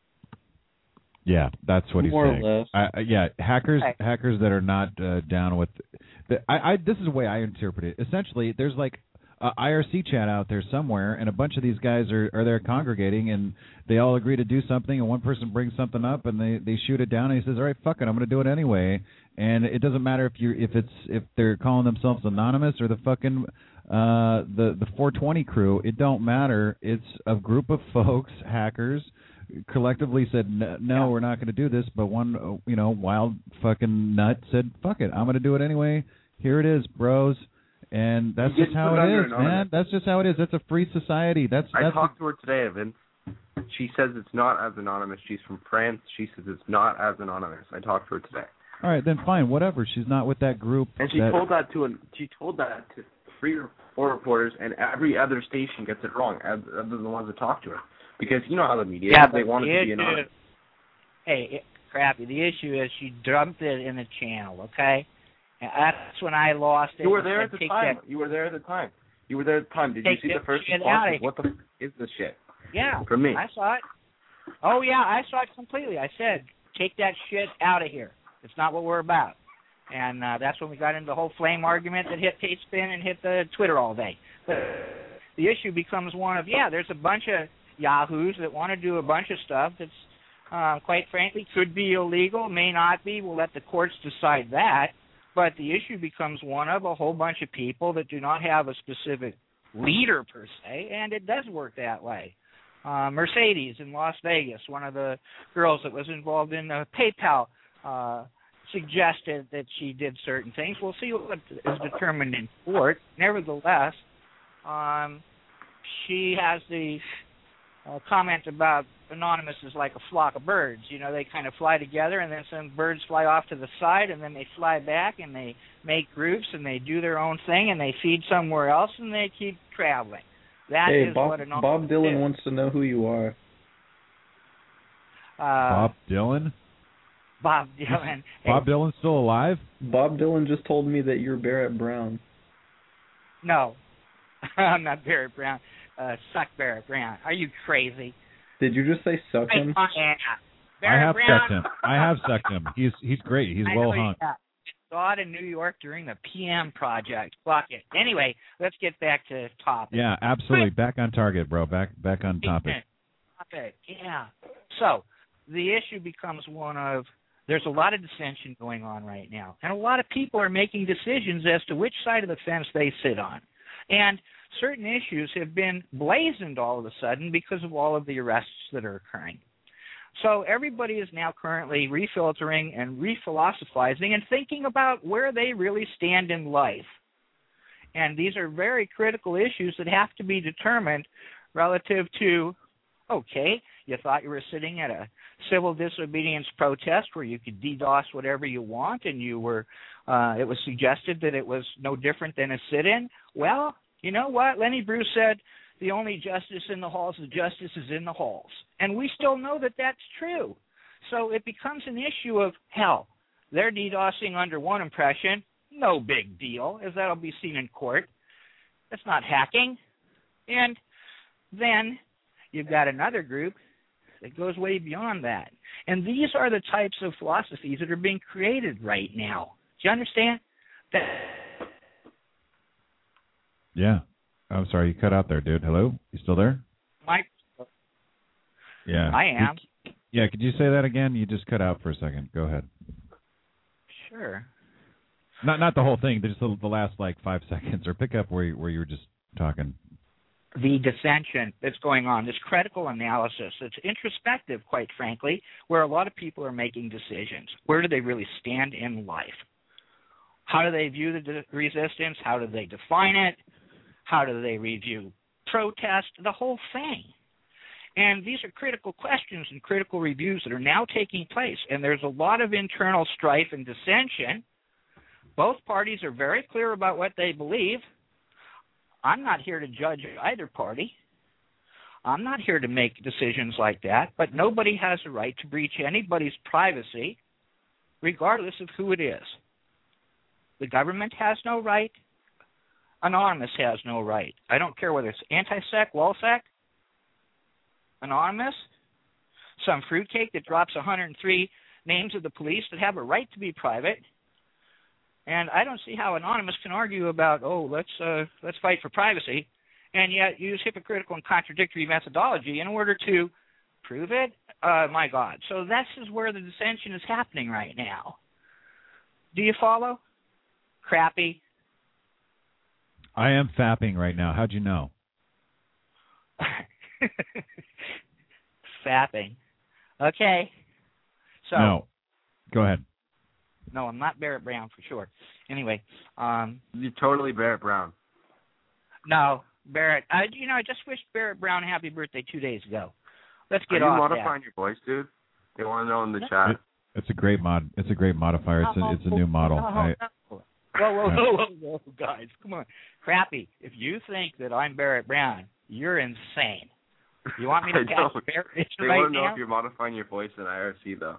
Yeah, that's what he's saying. More or less. Hackers that are not down with. This is the way I interpret it. Essentially, there's like a IRC chat out there somewhere, and a bunch of these guys are there congregating, and they all agree to do something, and one person brings something up, and they shoot it down, and he says, "All right, fuck it, I'm going to do it anyway." And it doesn't matter if they're calling themselves anonymous or the fucking the 420 crew. It don't matter. It's a group of folks, hackers, collectively said no, we're not going to do this, but one wild fucking nut said, "Fuck it, I'm going to do it anyway. Here it is, bros." And that's just how it is, man. That's just how it is. That's a free society. I talked to her today, Vince. She says it's not as anonymous. She's from France. She says it's not as anonymous. I talked to her today. All right, then fine, whatever. She's not with that group. And she told that to free reporters, and every other station gets it wrong, other than the ones that talk to her. Because you know how the media is. They want it to be anonymous. Hey, crappy. The issue is she dumped it in the channel, okay? And that's when I lost it. You were there at the time. You were there at the time. Did you see the first response? What the f*** is this shit? Yeah. From me. I saw it. Oh, yeah, I saw it completely. I said, take that shit out of here. It's not what we're about. And that's when we got into the whole flame argument that hit Tatespin and hit the Twitter all day. But the issue becomes one of, there's a bunch of yahoos that want to do a bunch of stuff that's, quite frankly, could be illegal, may not be. We'll let the courts decide that. But the issue becomes one of a whole bunch of people that do not have a specific leader per se, and it does work that way. Mercedes in Las Vegas, one of the girls that was involved in PayPal, suggested that she did certain things. We'll see what is determined in court. Nevertheless, she has the comment about Anonymous is like a flock of birds. You know, they kind of fly together, and then some birds fly off to the side, and then they fly back, and they make groups, and they do their own thing, and they feed somewhere else, and they keep traveling. That is what Anonymous Bob Dylan is. wants to know who you are. Bob Dylan? Bob Dylan. Bob Dylan's still alive? Bob Dylan just told me that you're Barrett Brown. No, I'm not Barrett Brown. Suck Barrett Brown. Are you crazy? Did you just say suck him? I have sucked him. He's great. He's well hung. Saw it in New York during the PM project. Fuck it. Anyway, let's get back to topic. Yeah, absolutely. Back on target, bro. Back on topic. Yeah. So the issue becomes one of there's a lot of dissension going on right now, and a lot of people are making decisions as to which side of the fence they sit on. And certain issues have been blazoned all of a sudden because of all of the arrests that are occurring. So everybody is now currently refiltering and rephilosophizing and thinking about where they really stand in life. And these are very critical issues that have to be determined relative to, okay, You thought you were sitting at a civil disobedience protest where you could DDoS whatever you want, and you were. It was suggested that it was no different than a sit-in. Well, you know what? Lenny Bruce said the only justice in the halls is justice is in the halls, and we still know that that's true. So it becomes an issue of, hell, they're DDoSing under one impression, no big deal, as that'll be seen in court. That's not hacking. And then you've got another group that goes way beyond that. And these are the types of philosophies that are being created right now. Do you understand? Yeah. I'm sorry, you cut out there, dude. Hello? You still there? Yeah. I am. Yeah, could you say that again? You just cut out for a second. Go ahead. Sure. Not the whole thing, just the last, 5 seconds, or pick up where you were just talking. The dissension that's going on, this critical analysis, it's introspective, quite frankly, where a lot of people are making decisions. Where do they really stand in life? How do they view the resistance? How do they define it? How do they review protest? The whole thing. And these are critical questions and critical reviews that are now taking place. And there's a lot of internal strife and dissension. Both parties are very clear about what they believe. I'm not here to judge either party. I'm not here to make decisions like that. But nobody has a right to breach anybody's privacy, regardless of who it is. The government has no right. Anonymous has no right. I don't care whether it's anti-sec, wall-sec, anonymous, some fruitcake that drops 103 names of the police that have a right to be private. And I don't see how Anonymous can argue about, let's fight for privacy, and yet use hypocritical and contradictory methodology in order to prove it. My God. So this is where the dissension is happening right now. Do you follow? Crappy. I am fapping right now. How'd you know? Fapping. Okay. So. No. Go ahead. No, I'm not Barrett Brown for sure. Anyway. You're totally Barrett Brown. No, Barrett. I just wished Barrett Brown a happy birthday 2 days ago. Let's get off that. Are you modifying your voice, dude? They want to know in the chat. It's a great mod. It's a great modifier. It's a new model. Whoa, guys, come on. Crappy. If you think that I'm Barrett Brown, you're insane. You want me to catch Barrett right now? They want to know if you're modifying your voice in IRC, though.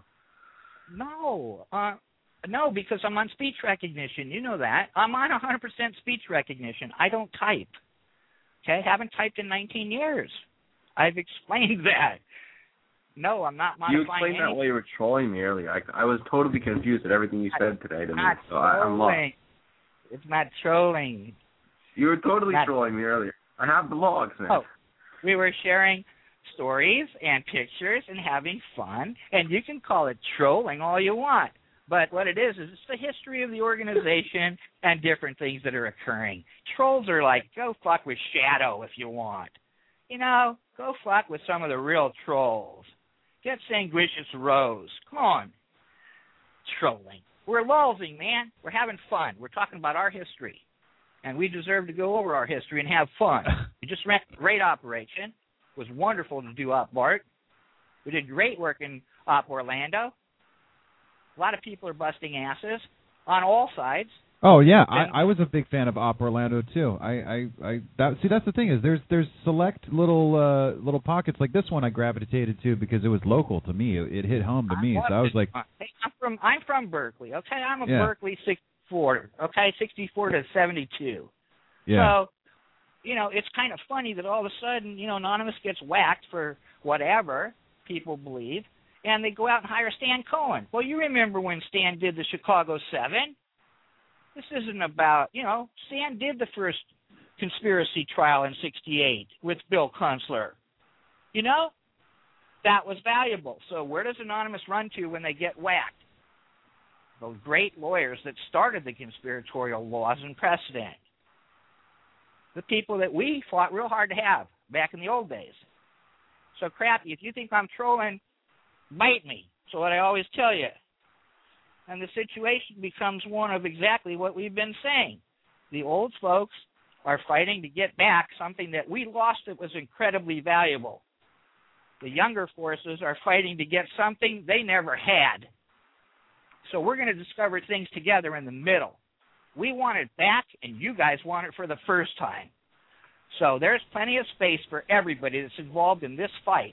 No, because I'm on speech recognition. You know that. I'm on 100% speech recognition. I don't type. Okay? Haven't typed in 19 years. I've explained that. No, I'm not modifying anything. You explained that while you were trolling me earlier. I was totally confused at everything you said today to me, so I'm lost. It's not trolling. You were totally trolling me earlier. I have the logs, man. Oh, we were sharing stories and pictures and having fun, and you can call it trolling all you want. But what it is it's the history of the organization and different things that are occurring. Trolls are like, go fuck with Shadow if you want. Go fuck with some of the real trolls. Get Sanguicious Rose. Come on. Trolling. We're lulzing, man. We're having fun. We're talking about our history. And we deserve to go over our history and have fun. We just ran a great operation. It was wonderful to do Op Bart. We did great work in Op Orlando. A lot of people are busting asses on all sides. Oh yeah, I was a big fan of Op Orlando too. That's the thing is there's select little pockets like this one I gravitated to because it was local to me. It hit home to me, so I was like, hey, I'm from Berkeley. Okay, I'm a Berkeley 64. Okay, 64 to 72. Yeah. So, it's kind of funny that all of a sudden, Anonymous gets whacked for whatever people believe, and they go out and hire Stan Cohen. Well, you remember when Stan did the Chicago 7? This isn't about, Stan did the first conspiracy trial in 1968 with Bill Kunstler. That was valuable. So where does Anonymous run to when they get whacked? Those great lawyers that started the conspiratorial laws and precedent. The people that we fought real hard to have back in the old days. So, Crappy, if you think I'm trolling, bite me. So what I always tell you. And the situation becomes one of exactly what we've been saying. The old folks are fighting to get back something that we lost that was incredibly valuable. The younger forces are fighting to get something they never had. So we're going to discover things together in the middle. We want it back, and you guys want it for the first time. So there's plenty of space for everybody that's involved in this fight.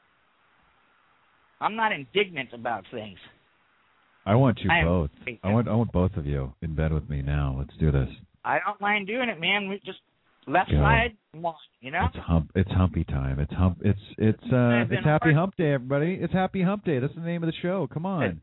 I'm not indignant about things. I want you both. I want both of you in bed with me now. Let's do this. I don't mind doing it, man. We just left side, one, you know. It's humpy time. It's Happy Hump Day, everybody. It's Happy Hump Day. That's the name of the show. Come on.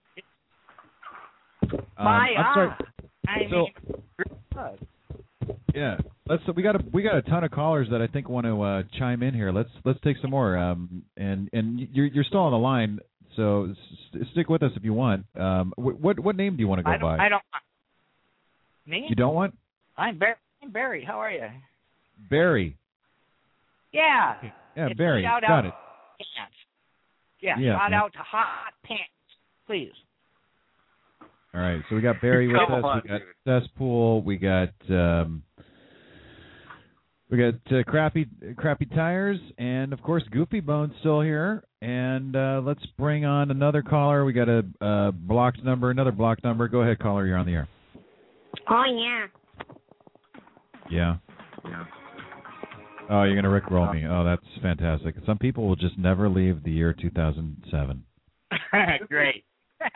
Yeah. We got a ton of callers that I think want to chime in here. Let's take some more. And you're still on the line, so stick with us if you want. What name do you want to go by? I don't. Me? You don't want? I'm Barry. How are you? Barry. Yeah. Yeah, Barry. Got it. Pants. Yeah. Shout out to Hot Pants, please. All right, so we got Barry with us. We got Cesspool. We got Crappy Tires, and of course Goofy Bone's still here. And let's bring on another caller. We got a blocked number, another blocked number. Go ahead, caller. You're on the air. Oh yeah. Yeah. Oh, you're gonna rickroll me. Oh, that's fantastic. Some people will just never leave the year 2007. Great.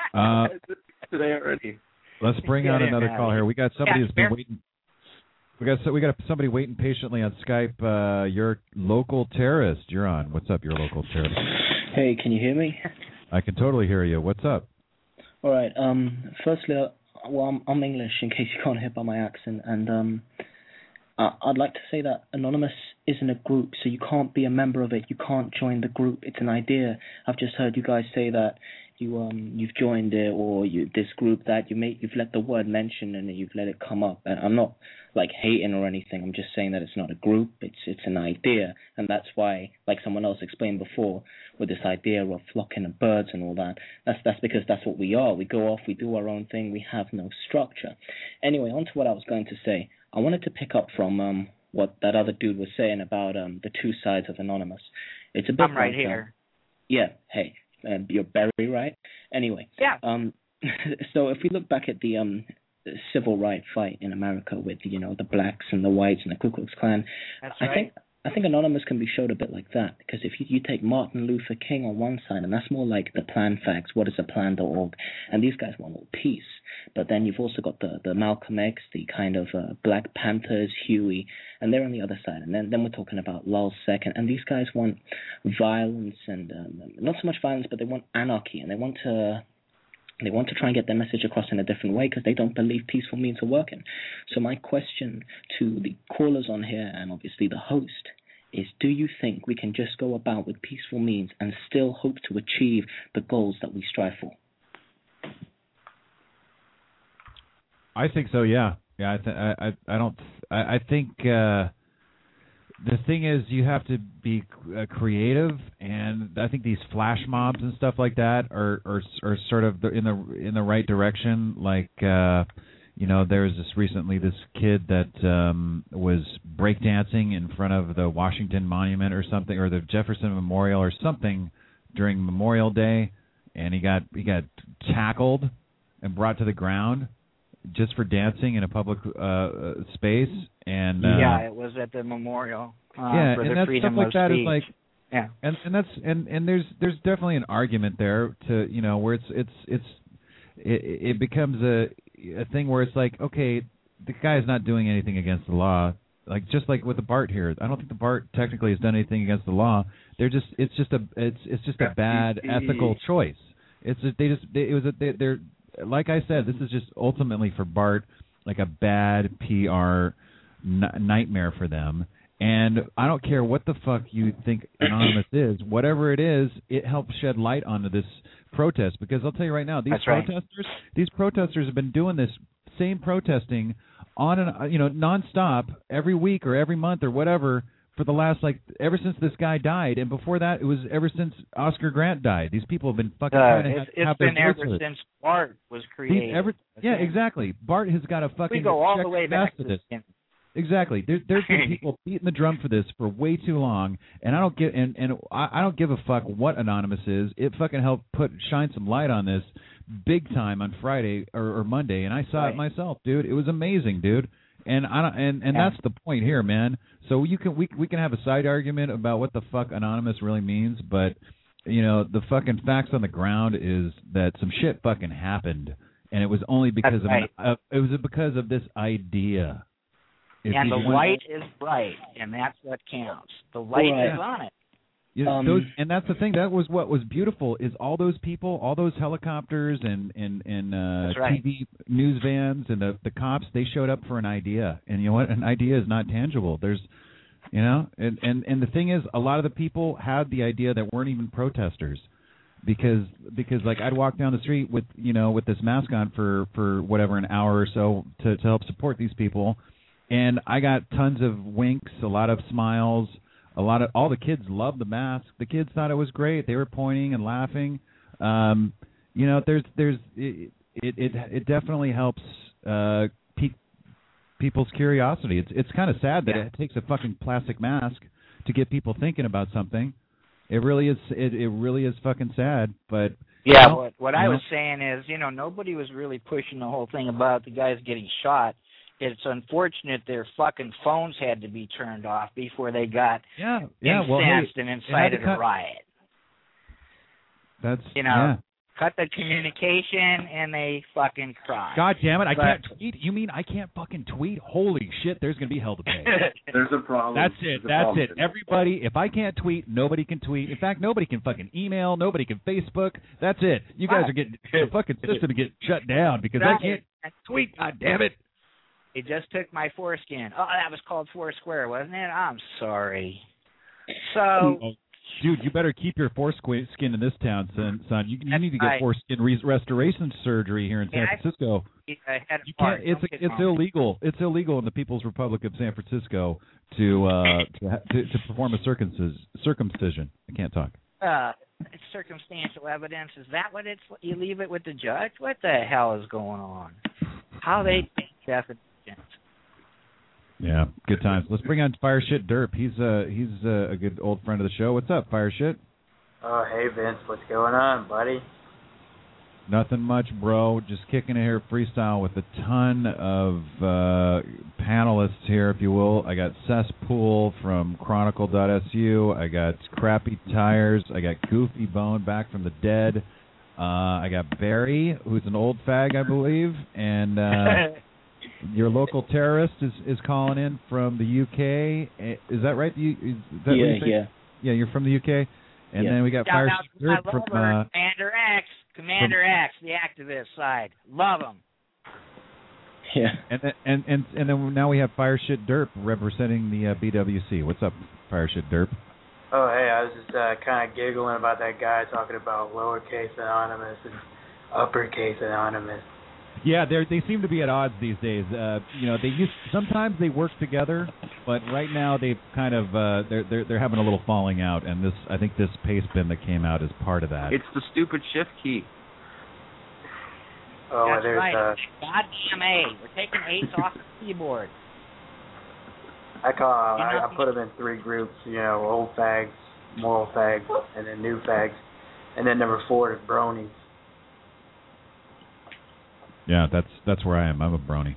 Today already. Let's bring on another call here. We got somebody who's been waiting. We got somebody waiting patiently on Skype. Your local terrorist. You're on. What's up, your local terrorist? Hey, can you hear me? I can totally hear you. What's up? All right. Firstly, I'm English, in case you can't hear by my accent, and I'd like to say that Anonymous isn't a group, so you can't be a member of it. You can't join the group. It's an idea. I've just heard you guys say that you've joined it, or this group that you've let the word mention and you've let it come up. And I'm not like hating or anything. I'm just saying that it's not a group. It's an idea, and that's why, like someone else explained before, with this idea of flocking of birds and all that. That's because that's what we are. We go off, we do our own thing. We have no structure. Anyway, on to what I was going to say. I wanted to pick up from what that other dude was saying about the two sides of Anonymous. It's a bit. I'm right here. Yeah. Hey. You're Barry, right? Anyway. Yeah. So if we look back at the civil rights fight in America with the blacks and the whites and the Ku Klux Klan, that's right. I think Anonymous can be showed a bit like that, because if you take Martin Luther King on one side, and that's more like the Plan Facts, what is a plan.org, and these guys want all peace. But then you've also got the Malcolm X, the kind of Black Panthers, Huey, and they're on the other side. And then we're talking about Lul Sec, and these guys want violence, and not so much violence, but they want anarchy, and they want to try and get their message across in a different way because they don't believe peaceful means are working. So my question to the callers on here, and obviously the host, is do you think we can just go about with peaceful means and still hope to achieve the goals that we strive for? I think so. Yeah. I think the thing is you have to be creative, and I think these flash mobs and stuff like that are sort of in the right direction. Like there was this kid that was breakdancing in front of the Washington Monument or something, or the Jefferson Memorial or something during Memorial Day, and he got tackled and brought to the ground just for dancing in a public space. And it was at the memorial. For and the that's freedom stuff like of that speech. is like, yeah, and that's and there's definitely an argument there to where it becomes a thing where it's like, okay, the guy's not doing anything against the law. Like just like with the BART here, I don't think the BART technically has done anything against the law. It's just a bad ethical choice. They're like I said, this is just ultimately for BART like a bad PR nightmare for them. And I don't care what the fuck you think Anonymous is, whatever it is, it helps shed light onto this protest. Because I'll tell you right now, these protesters have been doing this same protesting on and nonstop every week or every month or whatever for the last ever since this guy died, and before that it was ever since Oscar Grant died. These people have been fucking trying to have their voice heard. It's been ever since BART was created. Exactly. BART has got a fucking we go all the way back to this. Exactly. There's been people beating the drum for this for way too long, and I don't give a fuck what Anonymous is. It fucking helped shine some light on this big time on Friday or Monday, and I saw it myself, dude. It was amazing, dude. And that's the point here, man. So we can have a side argument about what the fuck Anonymous really means, but the fucking facts on the ground is that some shit fucking happened, and it was only because because of this idea. And the light is bright, and that's what counts. The light is on it. And that's the thing. That was what was beautiful is all those people, all those helicopters and TV news vans and the cops. They showed up for an idea, and you know what? An idea is not tangible. There's, and the thing is, a lot of the people had the idea that weren't even protesters, because like I'd walk down the street with this mask on for whatever an hour or so to help support these people. And I got tons of winks, a lot of smiles, all the kids loved the mask. The kids thought it was great. They were pointing and laughing. It definitely helps people's curiosity. It's kind of sad that it takes a fucking plastic mask to get people thinking about something. It really is. It really is fucking sad. But what I was saying is, nobody was really pushing the whole thing about the guys getting shot. It's unfortunate their fucking phones had to be turned off before they got incensed and incited a riot. That's cut the communication and they fucking cried. God damn it! I can't tweet. You mean I can't fucking tweet? Holy shit! There's gonna be hell to pay. There's a problem. That's it. That's it. Everybody, if I can't tweet, nobody can tweet. In fact, nobody can fucking email. Nobody can Facebook. That's it. You guys are getting the fucking system to get shut down because I can't tweet. God damn it! It just took my foreskin. Oh, that was called Foursquare, wasn't it? I'm sorry. So, dude, you better keep your foreskin in this town, son. You need to get foreskin restoration surgery here in San Francisco. You can't. It's illegal. It's illegal in the People's Republic of San Francisco to perform a circumcision. I can't talk. It's circumstantial evidence. Is that what it's? You leave it with the judge? What the hell is going on? How they think definitions? Yeah, good times. Let's bring on Fire Shit Derp. He's a good old friend of the show. What's up, Fire Shit? Oh, hey Vince, what's going on, buddy? Nothing much, bro. Just kicking it here freestyle with a ton of panelists here, if you will. I got Cesspool from Chronicle.su. I got Crappy Tires. I got Goofy Bone back from the dead. I got Barry, who's an old fag, I believe, and your local terrorist is calling in from the UK. Is that right? Yeah, you're from the UK. And then we got Fire Shit from Commander X, the activist side. Love him. Yeah. And then now we have Fire Shit Derp representing the BWC. What's up, Fire Shit Derp? Oh, hey, I was just kind of giggling about that guy talking about lowercase anonymous and uppercase anonymous. Yeah, they seem to be at odds these days. Sometimes they work together, but right now they've kind of they're having a little falling out, and I think this paste bin that came out is part of that. It's the stupid shift key. Oh, that's there's right. Goddamn A. We're taking A's off the keyboard. I put them in three groups. Old fags, moral fags, and then new fags, and then number 4 is bronies. Yeah, that's where I am. I'm a brony.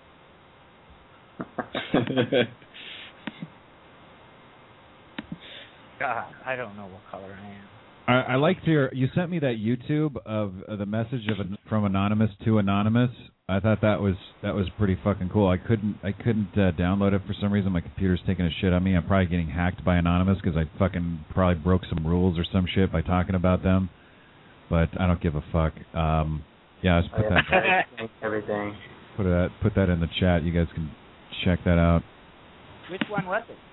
God, I don't know what color I am. I liked you sent me that YouTube of the message from Anonymous to Anonymous. I thought that was pretty fucking cool. I couldn't download it for some reason. My computer's taking a shit on me. I'm probably getting hacked by Anonymous because I fucking probably broke some rules or some shit by talking about them. But I don't give a fuck. Yeah, let's put that. Everything. Put that in the chat. You guys can check that out. Which one was it?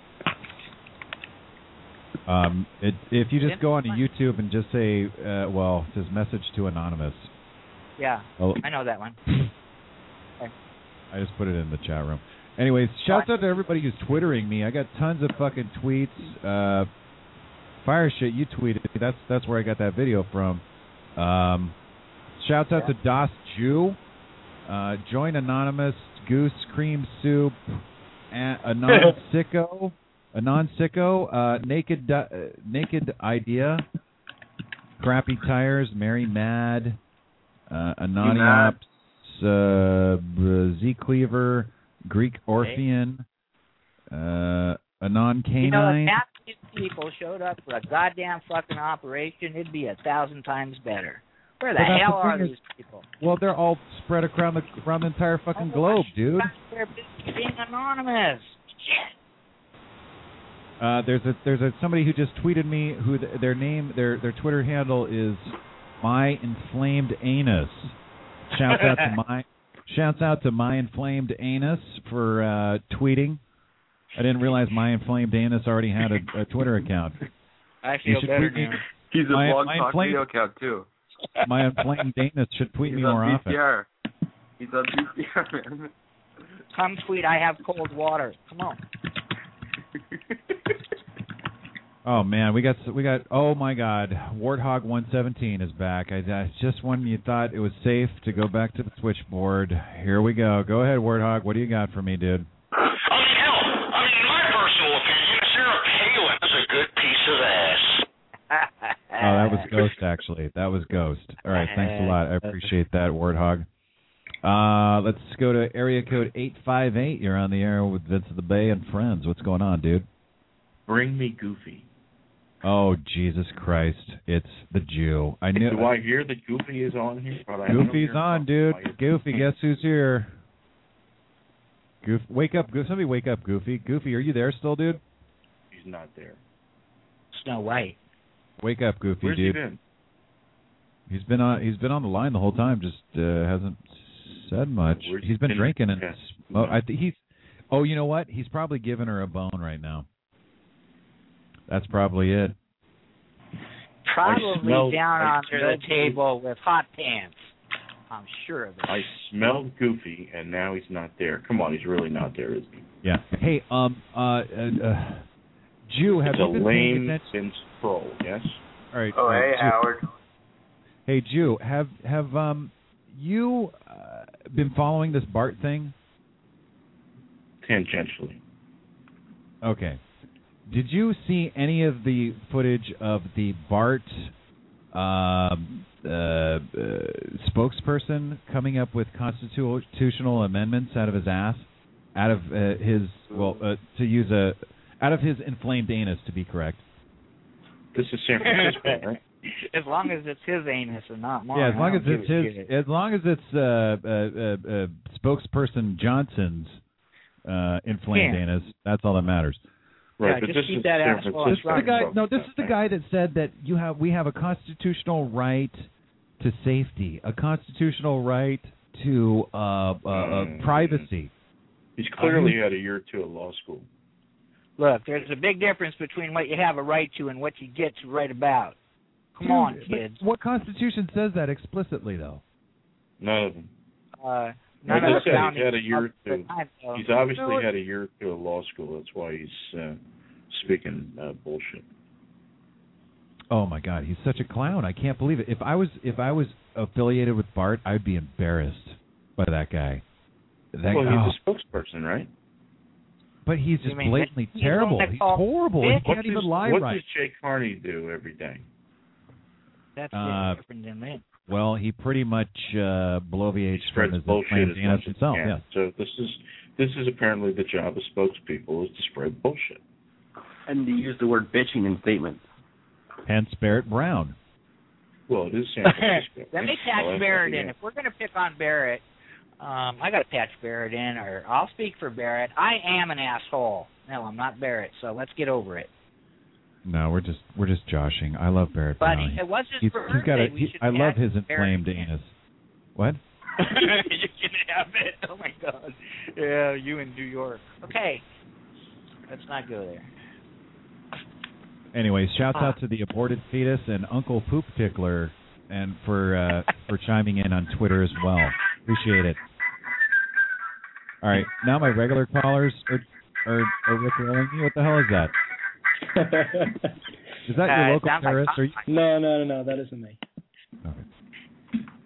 If you just go onto YouTube and just say, it says message to Anonymous. Yeah, I know that one. Okay. I just put it in the chat room. Anyways, shouts out to everybody who's Twittering me. I got tons of fucking tweets. Fire Shit, you tweeted. That's where I got that video from. Shouts out to Das Jew. Join Anonymous, Goose, Cream Soup, Anon Sicko, Naked Idea, Crappy Tires, Mary Mad, Anoniops, Z Cleaver, Greek Orphean, Anon Canine. You know, if half these people showed up for a goddamn fucking operation, it'd be 1,000 times better. Where the hell are these people? Well, they're all spread around the entire fucking globe, dude. They're being anonymous. Shit. There's somebody who just tweeted me who their Twitter handle is My Inflamed Anus. Shouts out to My Inflamed Anus for tweeting. I didn't realize My Inflamed Anus already had a Twitter account. I feel better now. He's a blog talk video account too. My Inflamed Anus should tweet me more often. He's on BCR, man. Come tweet, I have cold water. Come on. Oh man, we got. Oh my God, Warthog 117 is back. Just when you thought it was safe to go back to the switchboard, here we go. Go ahead, Warthog. What do you got for me, dude? My personal opinion, Sarah Palin is a good piece of ass. Oh, that was Ghost, actually. That was Ghost. All right, thanks a lot. I appreciate that, Warthog. Let's go to area code 858. You're on the air with Vince of the Bay and friends. What's going on, dude? Bring me Goofy. Oh, Jesus Christ. It's the Jew. I knew. Do I hear that Goofy is on here? Goofy's on, dude. Goofy, guess who's here? Wake up. Somebody wake up, Goofy. Goofy, are you there still, dude? He's not there. Snow White. Wake up, Goofy, Where's dude. he been? He's been on the line the whole time, just hasn't said much. He's been drinking and you know what? He's probably giving her a bone right now. That's probably it. Probably down under the table with hot pants. I'm sure of it. I smelled Goofy, and now he's not there. Come on, he's really not there, is he? Yeah. Hey, Jew, have you been paying attention? It's a lame troll, yes? All right. Oh, hey, Jew. Howard. Hey, Jew, have you been following this Bart thing? Tangentially. Okay. Did you see any of the footage of the Bart spokesperson coming up with constitutional amendments out of his ass? Out of out of his inflamed anus, to be correct. This is San Francisco, right? As long as it's his anus and not mine. Yeah, as long as it's spokesperson Johnson's inflamed anus, that's all that matters. Right, yeah, but just this keep is that ass San Francisco. This is the guy that said that we have a constitutional right to safety, a constitutional right to privacy. He's clearly had a year or two of law school. Look, there's a big difference between what you have a right to and what you get to write about. Come on, kids. What Constitution says that explicitly, though? None of them. None of he's had a year or two. He's obviously had a year or two of law school. That's why he's speaking bullshit. Oh my God, he's such a clown! I can't believe it. If I was affiliated with Bart, I'd be embarrassed by that guy. He's a spokesperson, right? But he's just blatantly terrible. He's horrible. He can't even lie right. What does Jay Carney do every day? That's different than that. Well, he pretty much bloviates from his inflamed anus himself. Yeah. So this is apparently the job of spokespeople, is to spread bullshit. And to use the word bitching in statements. Hence Barrett Brown. Well, it is San Francisco. Let me patch Barrett in. If we're going to pick on Barrett, I got to patch Barrett in, or I'll speak for Barrett. I am an asshole. No, I'm not Barrett, so let's get over it. No, we're just joshing. I love Barrett But Brown. it was his birthday. I love his inflamed anus. What? You can have it. Oh, my God. Yeah, you in New York. Okay. Let's not go there. Anyways, shouts out to the aborted fetus and Uncle Poop Tickler and for chiming in on Twitter as well. Appreciate it. All right, now my regular callers are rick-rolling me. What the hell is that? Is that your local terrorist? No, that isn't me. Okay.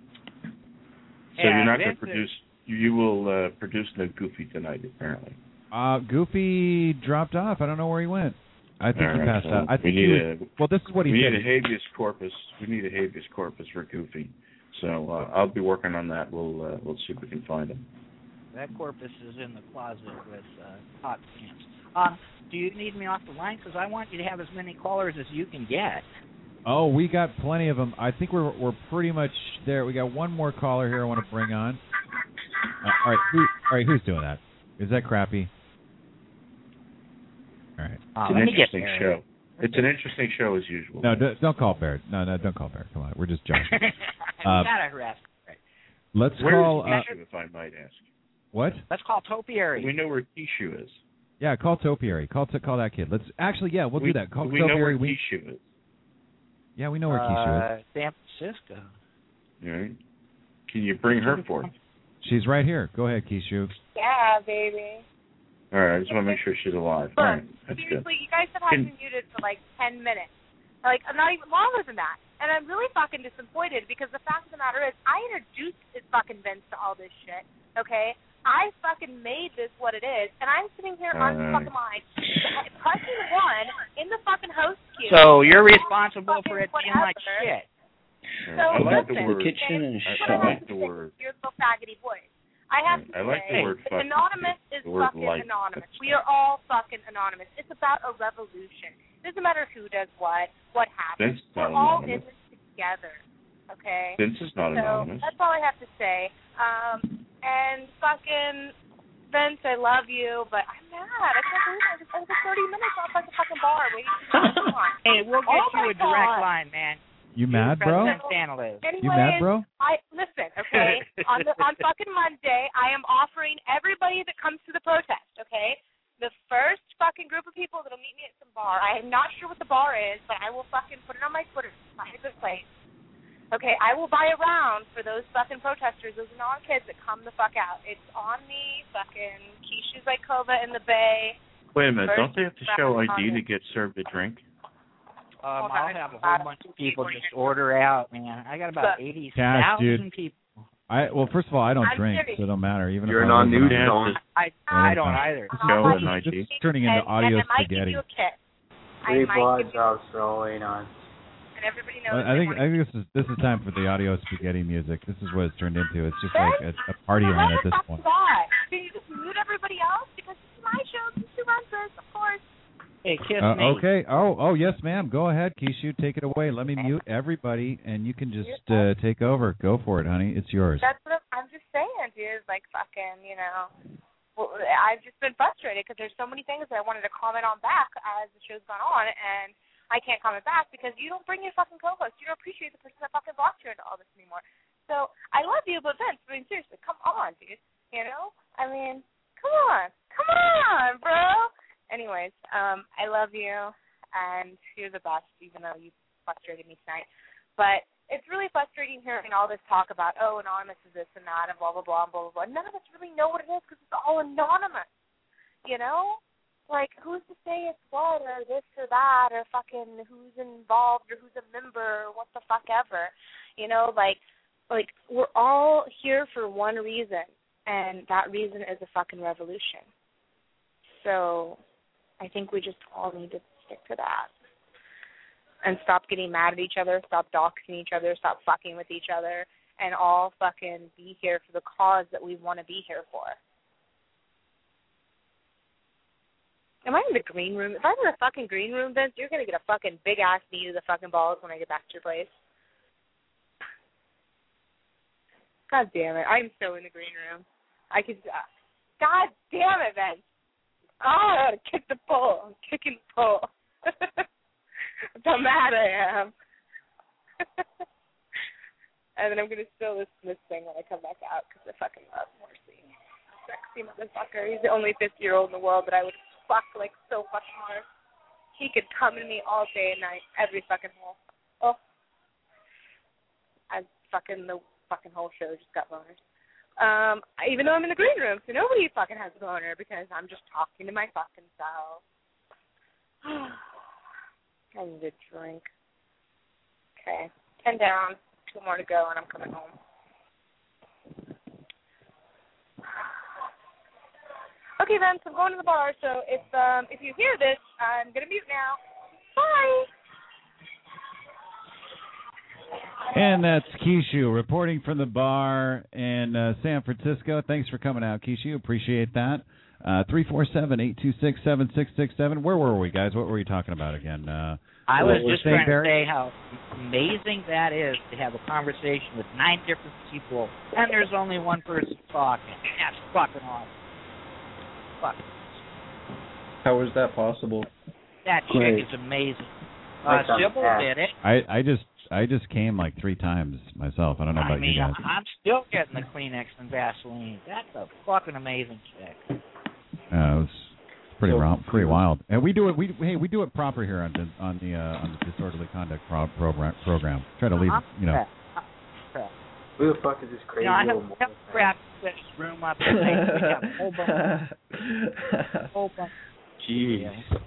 So you're not going to produce. You will produce no Goofy tonight, apparently. Goofy dropped off. I don't know where he went. I think he passed out. I think this is what he said. We need a habeas corpus. We need a habeas corpus for Goofy. So I'll be working on that. We'll see if we can find him. That corpus is in the closet with hot pants. Do you need me off the line? Because I want you to have as many callers as you can get. Oh, we got plenty of them. I think we're pretty much there. We got one more caller here I want to bring on. All right, who's doing that? Is that Crappy? All right. It's an interesting show. It's an interesting show as usual. No, don't call Barrett. No, don't call Barrett. Come on, we're just joking. You gotta harass. Right. Let's where call. Where is Kishu, if I might ask? What? Let's call Topiary. We know where Kishu is. Yeah, call Topiary. Call that kid. Let's actually, we'll do that. Call we Topiary. Know where Kishu is. Yeah, we know where Kishu is. San Francisco. All right. Can you bring her forth? She's right here. Go ahead, Kishu. Yeah, baby. All right, I just want to make sure she's alive. Look, all right, that's seriously, good. You guys have had me muted for like 10 minutes. Like, not even longer than that. And I'm really fucking disappointed because the fact of the matter is I introduced this fucking Vince to all this shit, okay? I fucking made this what it is, and I'm sitting here on the fucking line, pressing 1 in the fucking host queue. So you're responsible for it being like shit. So I like listen, the word. Kitchen and I like the word. You're the faggoty boys. I have to say, like the word fucking. Anonymous is fucking like. anonymous. We are all fucking anonymous. It's about a revolution. It doesn't matter who does what happens. We're all in this together, okay? Vince is not anonymous. That's all I have to say. And fucking Vince, I love you, but I'm mad. I can't believe I just spent 30 minutes off at the fucking bar waiting for you. Come on. Hey, we'll get you a direct line, man. You mad, bro? Anyways, you mad, bro? Listen, okay? on fucking Monday, I am offering everybody that comes to the protest, okay? The first fucking group of people that'll meet me at some bar. I am not sure what the bar is, but I will fucking put it on my Twitter. Find a good place. Okay, I will buy a round for those fucking protesters, those non-kids that come the fuck out. It's on me, fucking Kishu Zykova in the Bay. Wait a minute, don't they have to show ID to get served a drink? I'll have a whole bunch of people just order out, man. I got about 80,000 people. Well, first of all, I don't drink, so it don't matter. Even you're if non-nude, I don't either. It's turning into audio spaghetti. 3 blowjobs rolling on. And everybody knows. I think this is time for the audio spaghetti music. This is what it's turned into. It's just like a party line at this point. Can you just mute everybody else? Because this is my show. This is Runs, of course. Hey, kiss me. Okay. Oh, yes, ma'am. Go ahead, Kishu. Take it away. Let me mute everybody, and you can just take over. Go for it, honey. It's yours. That's what I'm just saying, dude. Like, fucking, Well, I've just been frustrated because there's so many things that I wanted to comment on back as the show's gone on, and I can't comment back because you don't bring your fucking co-host. You don't appreciate the person that fucking blocked you into all this anymore. So, I love you, but Vince, seriously, come on, dude. Come on, bro. Anyways, I love you, and you're the best, even though you frustrated me tonight. But it's really frustrating hearing all this talk about, anonymous is this and that, and blah, blah, blah, and blah, blah, blah. None of us really know what it is because it's all anonymous, Like, who's to say it's what, or this or that, or fucking who's involved, or who's a member, or what the fuck ever. Like, we're all here for one reason, and that reason is a fucking revolution. So I think we just all need to stick to that and stop getting mad at each other, stop doxing each other, stop fucking with each other, and all fucking be here for the cause that we want to be here for. Am I in the green room? If I'm in the fucking green room, Vince, you're going to get a fucking big-ass knee to the fucking balls when I get back to your place. God damn it. I'm so in the green room. God damn it, Vince. Oh, I gotta kick the pole. I'm kicking the pole. That's how mad I am. And then I'm gonna still listen to this thing when I come back out because I fucking love Morrissey. Sexy motherfucker. He's the only 50-year-old in the world that I would fuck like so much more. He could come to me all day and night, every fucking hole. Oh. The fucking whole show just got boners. Even though I'm in the green room, so nobody fucking has a boner because I'm just talking to my fucking self. I need a drink. Okay, 10 down, 2 more to go, and I'm coming home. Okay, Okay, Vince, I'm going to the bar, so if you hear this, I'm going to mute now. Bye. And that's Kishu reporting from the bar in San Francisco. Thanks for coming out, Kishu. Appreciate that. 347-826-7667. Where were we, guys? What were we talking about again? I was just trying to say how amazing that is to have a conversation with 9 different people, and there's only one person talking. That's fucking awesome. Fuck. How is that possible? That chick is amazing. Sybil did it. I just came like 3 times myself. I don't know about you guys. I'm still getting the Kleenex and Vaseline. That's a fucking amazing chick. It was pretty wild. And we do it. We do it proper here on the Disorderly Conduct program. Try to leave Who the fuck is this crazy? I have crap this room up. And we have a whole bunch. Jeez.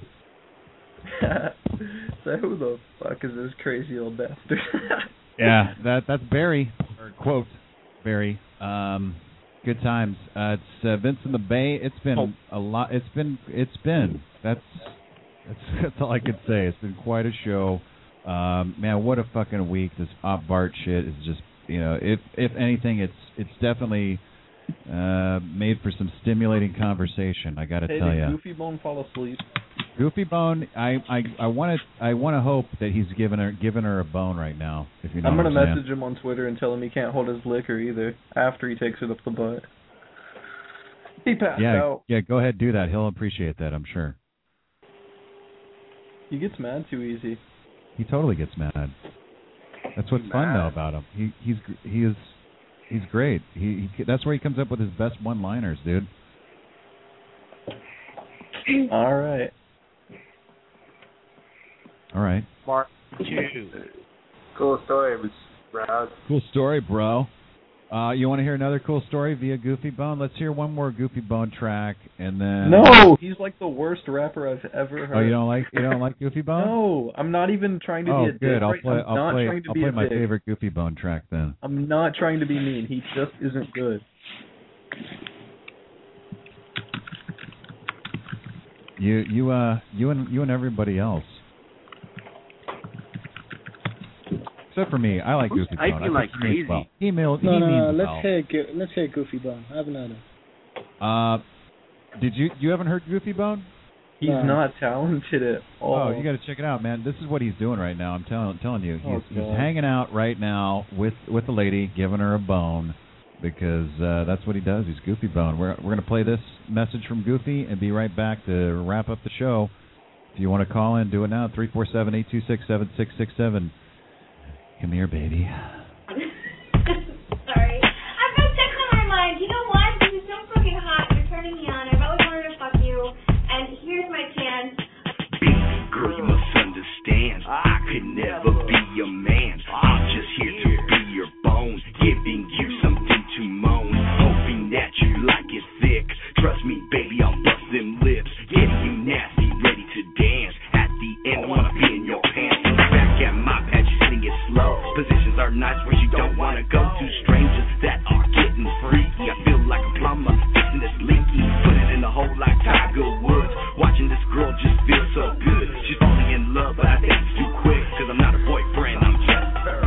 So who the fuck is this crazy old bastard? Yeah, that's Barry, or quote Barry. Good times. It's Vince in the Bay. It's been a lot. It's been. That's all I could say. It's been quite a show. Man, what a fucking week. This Op Bart shit is just, if anything, it's definitely made for some stimulating conversation. I got to tell you. Did Goofy Bone fall asleep? Goofy Bone, I want to hope that he's giving her a bone right now. If you know I'm gonna message him on Twitter and tell him he can't hold his liquor either after he takes it up the butt. He passed out. Yeah, go ahead, do that. He'll appreciate that, I'm sure. He gets mad too easy. He totally gets mad. That's what's fun though about him. He's great. He that's where he comes up with his best one-liners, dude. All right. Mark 2. Cool story, bro. Cool story, bro. You want to hear another cool story via Goofy Bone? Let's hear one more Goofy Bone track, and then. No, he's like the worst rapper I've ever heard. Oh, you don't like Goofy Bone? No, I'm not even trying to be a dick. Good. I'll play my dick. favorite Goofy Bone track then. I'm not trying to be mean. He just isn't good. You and everybody else. Except for me, I like Goofy Bone. I feel like crazy. Well. Let's hear Goofy Bone. I haven't heard him. You haven't heard Goofy Bone? He's not talented at all. Oh, you got to check it out, man. This is what he's doing right now. I'm telling you, he's hanging out right now with a lady, giving her a bone, because that's what he does. He's Goofy Bone. We're going to play this message from Goofy and be right back to wrap up the show. If you want to call in, do it now. 347-826-7667. Come here, baby. Sorry. I've got sex on my mind. You know what? This is so fucking hot. You're turning me on. I've always wanted to fuck you. And here's my chance. Baby girl, you must understand. I could never be your man. I'm just here to be your bone, giving you something to moan. Hoping that you like it thick. Trust me, baby, I'll bust them lips. Getting you nasty, ready to dance. At the end, I wanna be in your pants. Back at my pad, you sitting it slow. Positions are nice where you don't wanna go to. Strangers that are getting freaky. I feel like a plumber fixing this leaky. Put it in the hole like Tiger Woods. Watching this girl just feel so good. She's falling in love, but I think it's too quick. Cause I'm not her boyfriend, I'm just her.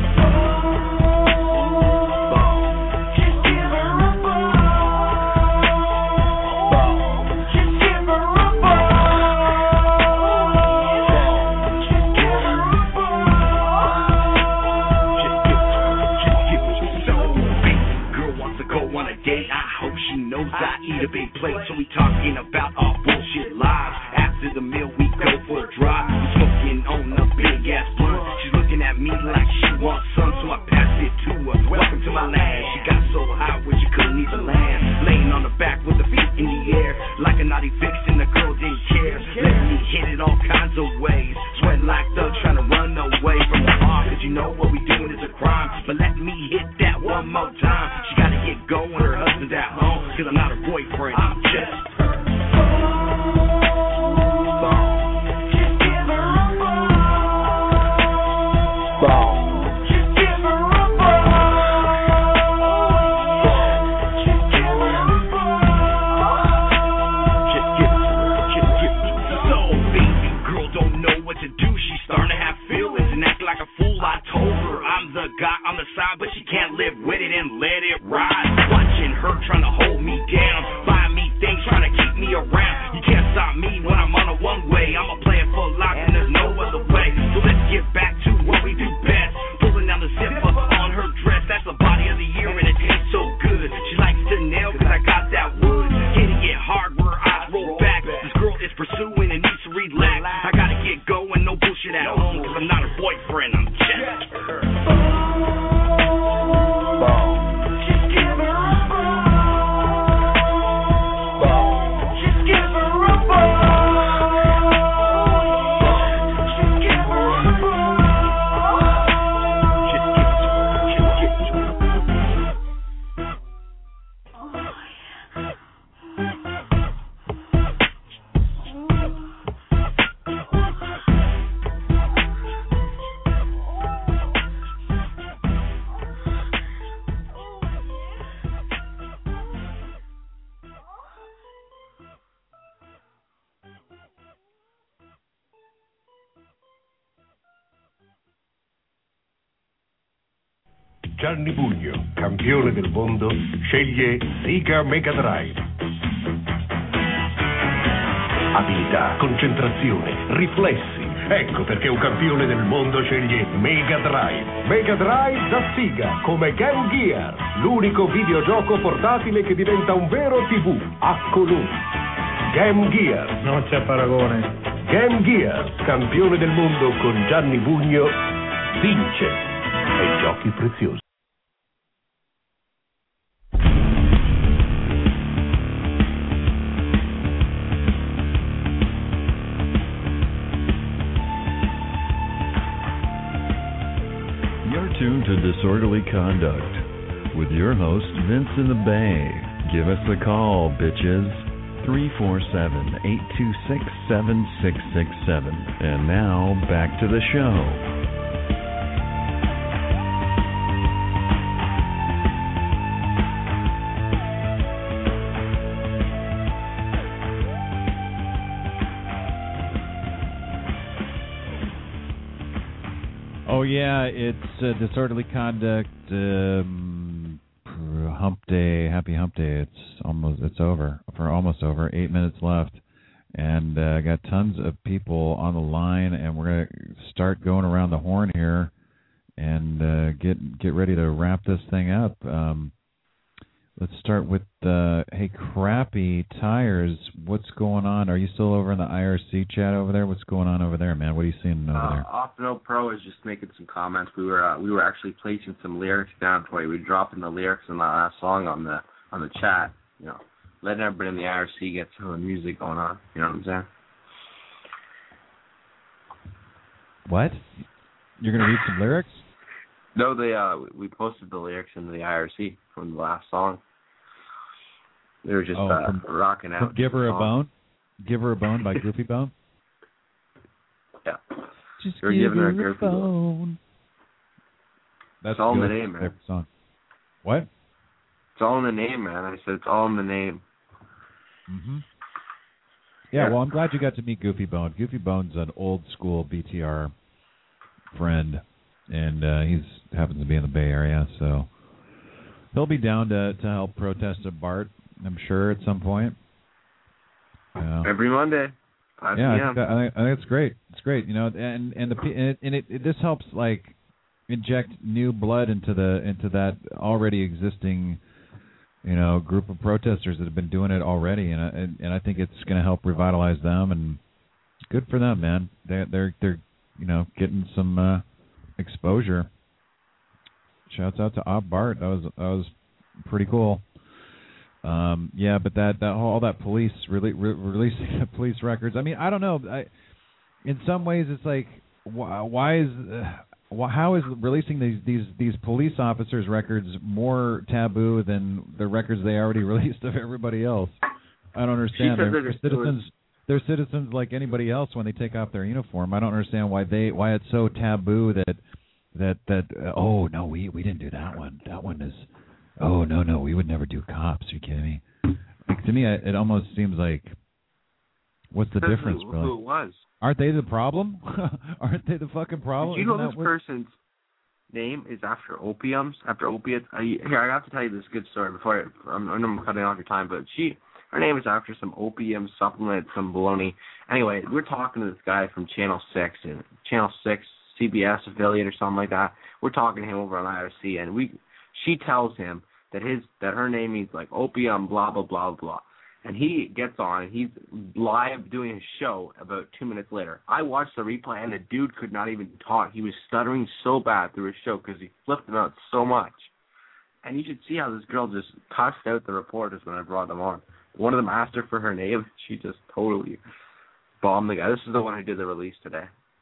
Knows I eat a big plate, so we talking about our bullshit lives. After the meal, we go for a drive. We smoking on a big ass blunt. She's looking at me like she wants some, so I passed it to her. Welcome to my land. She got so high where she couldn't even land. Laying on her back with her feet in the air, like a naughty vixen. The girl didn't care. Let me hit it all kinds of ways. Sweating like thugs trying to run away from the bar, cause you know what we doing is a crime. But let me hit that one more time. She gotta get going, her husband's at home. Cause I'm not her boyfriend, I'm just her. Gianni Pugno, campione del mondo, sceglie Sega Mega Drive. Abilità, concentrazione, riflessi. Ecco perché un campione del mondo sceglie Mega Drive. Mega Drive da Sega, come Game Gear, l'unico videogioco portatile che diventa un vero TV a colori. Game Gear. Non c'è paragone. Game Gear, campione del mondo con Gianni Pugno, vince ai giochi preziosi. You're tuned to Disorderly Conduct with your host, Vince in the Bay. Give us a call, bitches. 347-826-7667. And now, back to the show. Oh yeah, it's Disorderly Conduct Hump Day, Happy Hump Day. It's over. 8 minutes left, and I got tons of people on the line, and we're gonna start going around the horn here, and get ready to wrap this thing up. Let's start with hey, Crappy Tires. What's going on? Are you still over in the IRC chat over there? What's going on over there, man? What are you seeing over there? Off No Pro is just making some comments. We were actually placing some lyrics down for you. We were dropping the lyrics in the last song on the chat. You know, letting everybody in the IRC get some of the music going on. You know what I'm saying? What? You're gonna read some lyrics? No, we posted the lyrics into the IRC from the last song. They were just rocking out. Give Her a Bone? Give Her a Bone by Goofy Bone? Yeah. Just You're giving her a Goofy Bone. That's all in the name, man. Song. What? It's all in the name, man. I said it's all in the name. Mm-hmm. Yeah, well, I'm glad you got to meet Goofy Bone. Goofy Bone's an old school BTR friend, and he's happens to be in the Bay Area, so he'll be down to help protest at BART, I'm sure, at some point. Every Monday, 5 p.m. I think it's great. It's great, you know, and this helps like inject new blood into that already existing, you know, group of protesters that have been doing it already, and I think it's going to help revitalize them, and it's good for them, man. They're you know, getting some exposure. Shouts out to Ob Bart. That was pretty cool. Yeah, but all that police releasing the police records. I mean, I don't know. In some ways, it's like, how is releasing these police officers' records more taboo than the records they already released of everybody else? I don't understand. They're citizens like anybody else when they take off their uniform. I don't understand why it's so taboo that oh no, we didn't do that one. That one is, oh no, we would never do cops. Are you kidding me? Like, to me, it almost seems like, what's the difference, bro? Who it was? Aren't they the problem? Aren't they the fucking problem? Did you know this person's name is after opiates? Here, I have to tell you this good story before I know I'm cutting off your time, but her name is after some opium supplement, some baloney. Anyway, we're talking to this guy from Channel 6, CBS affiliate or something like that. We're talking to him over on IRC, and she tells him that her name means like opium, blah blah blah blah. And he gets on, and he's live doing his show about 2 minutes later. I watched the replay, and the dude could not even talk. He was stuttering so bad through his show because he flipped him out so much. And you should see how this girl just cussed out the reporters when I brought them on. One of them asked her for her name. She just totally bombed the guy. This is the one who did the release today.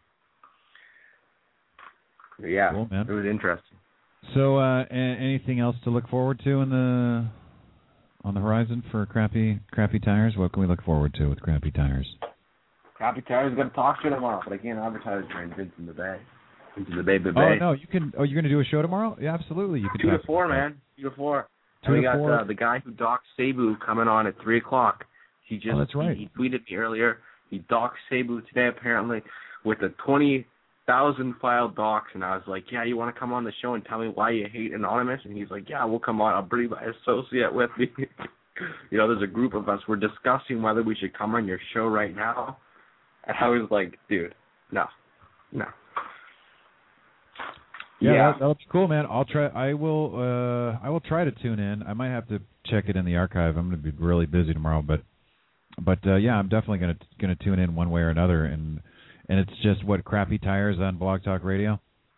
Yeah, cool, man. It was interesting. So, anything else to look forward to on the horizon for Crappy Tires? What can we look forward to with Crappy Tires? Crappy Tires is going to talk show tomorrow, but I can't advertise during Vince in the Bay. Vince in the Bay, Oh, no, you can. Oh, you're going to do a show tomorrow? Yeah, absolutely. You can. 2 to 4, man. 2 to 4. 2 to 4. We got the guy who docked Cebu coming on at 3 o'clock. He just that's right. He tweeted me earlier. He docked Cebu today, apparently, with a 20 1,000 file docs, and I was like, yeah, you want to come on the show and tell me why you hate Anonymous? And he's like, yeah, we'll come on. I'll bring my associate with me. You know, there's a group of us. We're discussing whether we should come on your show right now. And I was like, dude, no. Yeah, that looks cool, man. I'll try. I will try to tune in. I might have to check it in the archive. I'm going to be really busy tomorrow, but yeah, I'm definitely going to tune in one way or another. And it's just what, Crappy Tires on Blog Talk Radio.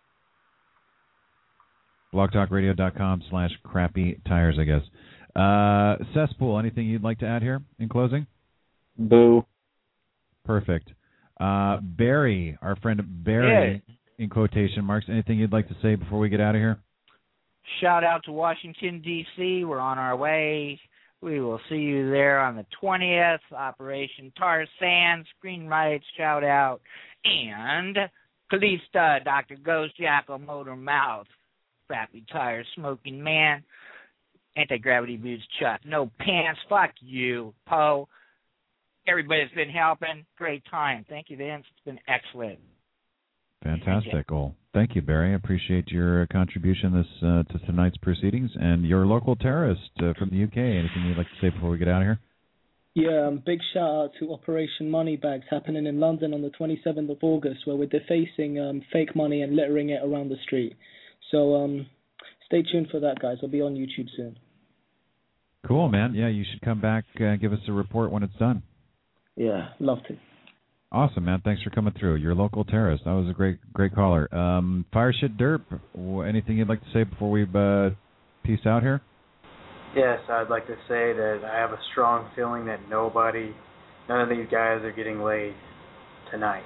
blogtalkradio.com/crappy tires, I guess. Cesspool, anything you'd like to add here in closing? Boo. Perfect. Barry, our friend Barry, in quotation marks, anything you'd like to say before we get out of here? Shout out to Washington, D.C. We're on our way. We will see you there on the 20th. Operation Tarzan, Screen Rights, shout out. And Kalista, Dr. Ghost, Jackal, Motor Mouth, Crappy Tires, Smoking Man, Anti-Gravity Boots, Chuck, No Pants, fuck you, Poe. Everybody's been helping. Great time. Thank you, Vince. It's been excellent. Fantastic. Well, thank you, Barry. I appreciate your contribution to tonight's proceedings. And your local terrorist from the UK, anything you'd like to say before we get out of here? Yeah, big shout out to Operation Moneybags happening in London on the 27th of August, where we're defacing fake money and littering it around the street. So stay tuned for that, guys. I'll be on YouTube soon. Cool, man. Yeah, you should come back and give us a report when it's done. Yeah, love to. Awesome, man. Thanks for coming through. Your local terrorist. That was a great caller. Fire Shit Derp, anything you'd like to say before we peace out here? Yes, I'd like to say that I have a strong feeling that none of these guys are getting laid tonight.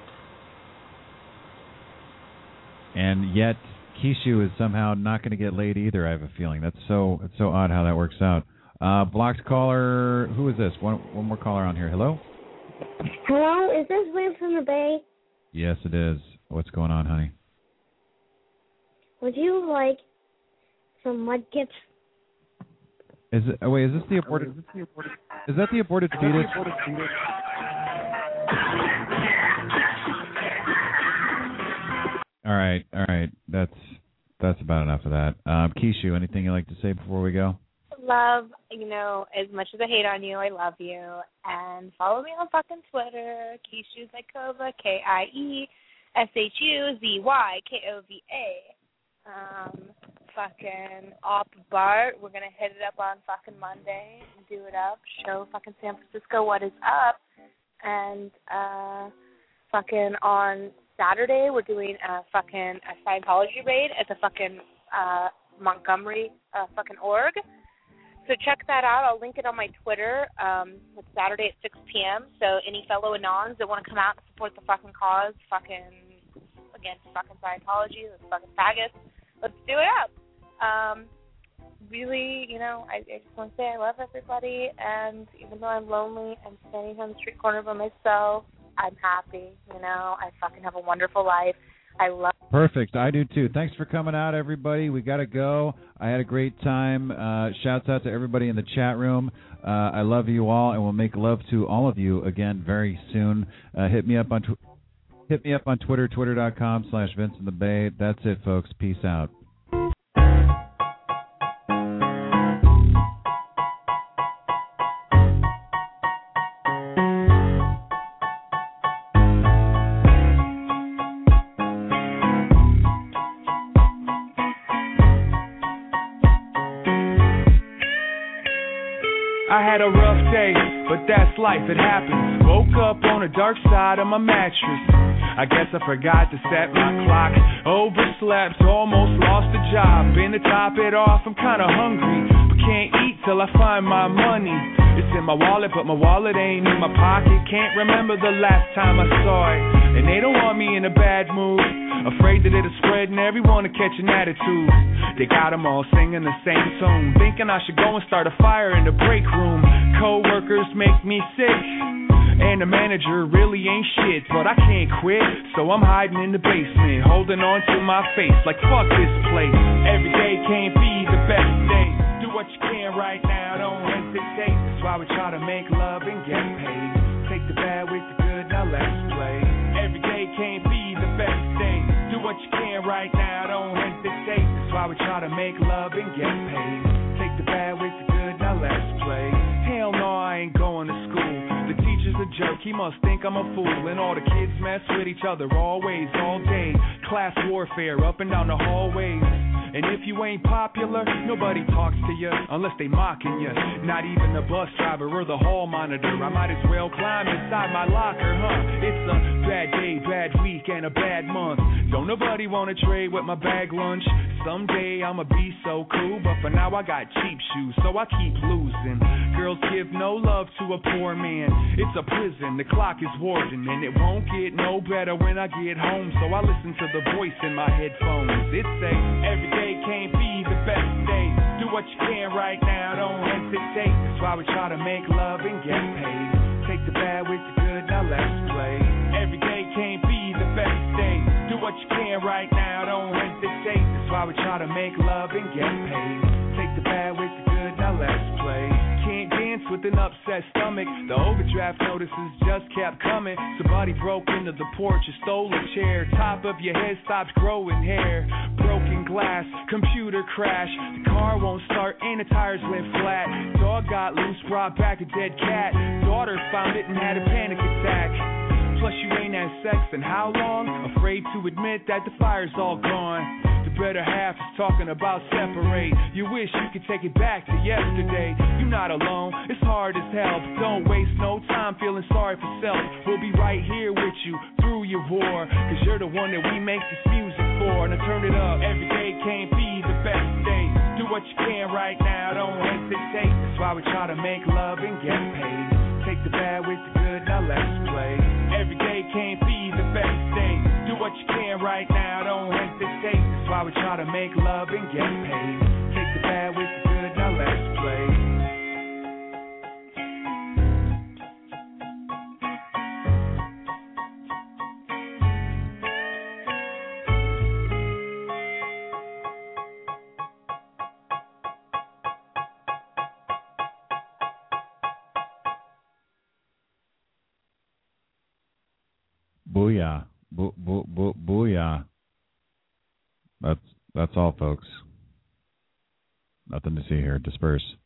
And yet, Kishu is somehow not going to get laid either, I have a feeling. It's so odd how that works out. Blocked caller, who is this? One more caller on here. Hello? Hello, is this Win from the Bay? Yes, it is. What's going on, honey? Would you like some mudkits? Is this the aborted? Is that the aborted fetus? All right. That's about enough of that. Kishu, anything you'd like to say before we go? Love, as much as I hate on you, I love you. And follow me on fucking Twitter, Kishu Zykova, KIESHUZYKOVA. Fucking Op Bart, we're gonna hit it up on fucking Monday and do it up, show fucking San Francisco what is up. And fucking on Saturday we're doing a Scientology raid at the fucking Montgomery fucking org. So check that out. I'll link it on my Twitter. It's Saturday at 6 p.m. So any fellow Anons that want to come out and support the fucking cause, against fucking Scientology, the fucking faggots, let's do it up. Really, I just want to say I love everybody, and even though I'm lonely and standing on the street corner by myself, I'm happy. I fucking have a wonderful life. I love. Perfect. I do too. Thanks for coming out, everybody. We got to go. I had a great time. Shouts out to everybody in the chat room. I love you all, and we'll make love to all of you again very soon. Hit me up on Twitter, twitter.com/VinceInTheBay. That's it, folks. Peace out. I had a rough day, but that's life, it happens. Woke up on the dark side of my mattress. I guess I forgot to set my clock. Overslept, almost lost the job. Been to top it off, I'm kinda hungry, but can't eat till I find my money. It's in my wallet, but my wallet ain't in my pocket. Can't remember the last time I saw it. And they don't want me in a bad mood. Afraid that it'll spread and everyone will catch an attitude. They got them all singing the same tune, thinking I should go and start a fire in the break room. Co-workers make me sick, and the manager really ain't shit. But I can't quit, so I'm hiding in the basement, holding on to my face like fuck this place. Every day can't be the best day. Do what you can right now, don't hesitate. That's why we try to make love and get paid. Take the bad with the good, now let's play. Every day can't be the best day. what you can right now, don't hesitate. That's why we try to make love and get paid. Take the bad with the good, now let's play. Hell no, I ain't going to school. The teacher's a jerk, he must think I'm a fool. And all the kids mess with each other always, all day. Class warfare up and down the hallways. And if you ain't popular, nobody talks to you unless they mocking you. Not even the bus driver or the hall monitor. I might as well climb inside my locker, huh? It's a bad day, bad week, and a bad month. Don't nobody wanna trade with my bag lunch. Someday I'ma be so cool, but for now I got cheap shoes, so I keep losing. Girls give no love to a poor man. It's a prison, the clock is warden, and it won't get no better when I get home. So I listen to the voice in my headphones. It say, every day can't be the best day. Do what you can right now, don't hesitate. That's why we try to make love and get paid. Take the bad with the good, now let's play. Every day can't be the best day. Do what you can right now, don't hesitate. That's why we try to make love and get paid. Take the bad with the good, now let's play. Can't dance with an upset stomach. The overdraft notices just kept coming. Somebody broke into the porch and stole a chair. Top of your head stops growing hair. Broken glass, computer crash. The car won't start and the tires went flat. Dog got loose, brought back a dead cat. Daughter found it and had a panic attack. Plus you ain't had sex in how long? Afraid to admit that the fire's all gone. The better half is talking about separate. You wish you could take it back to yesterday. You're not alone, it's hard as hell, but don't waste no time feeling sorry for self. We'll be right here with you through your war, cause you're the one that we make this music for. Now turn it up, every day can't be the best day. Do what you can right now, don't hesitate. That's why we try to make love and get paid. Take the bad with the good, now let's play. Every day can't be the best day. Do what you can right now, don't hesitate. That's why we try to make love and get paid. Take the bad with the good, now let's play. Booyah. Booyah. That's all, folks. Nothing to see here. Disperse.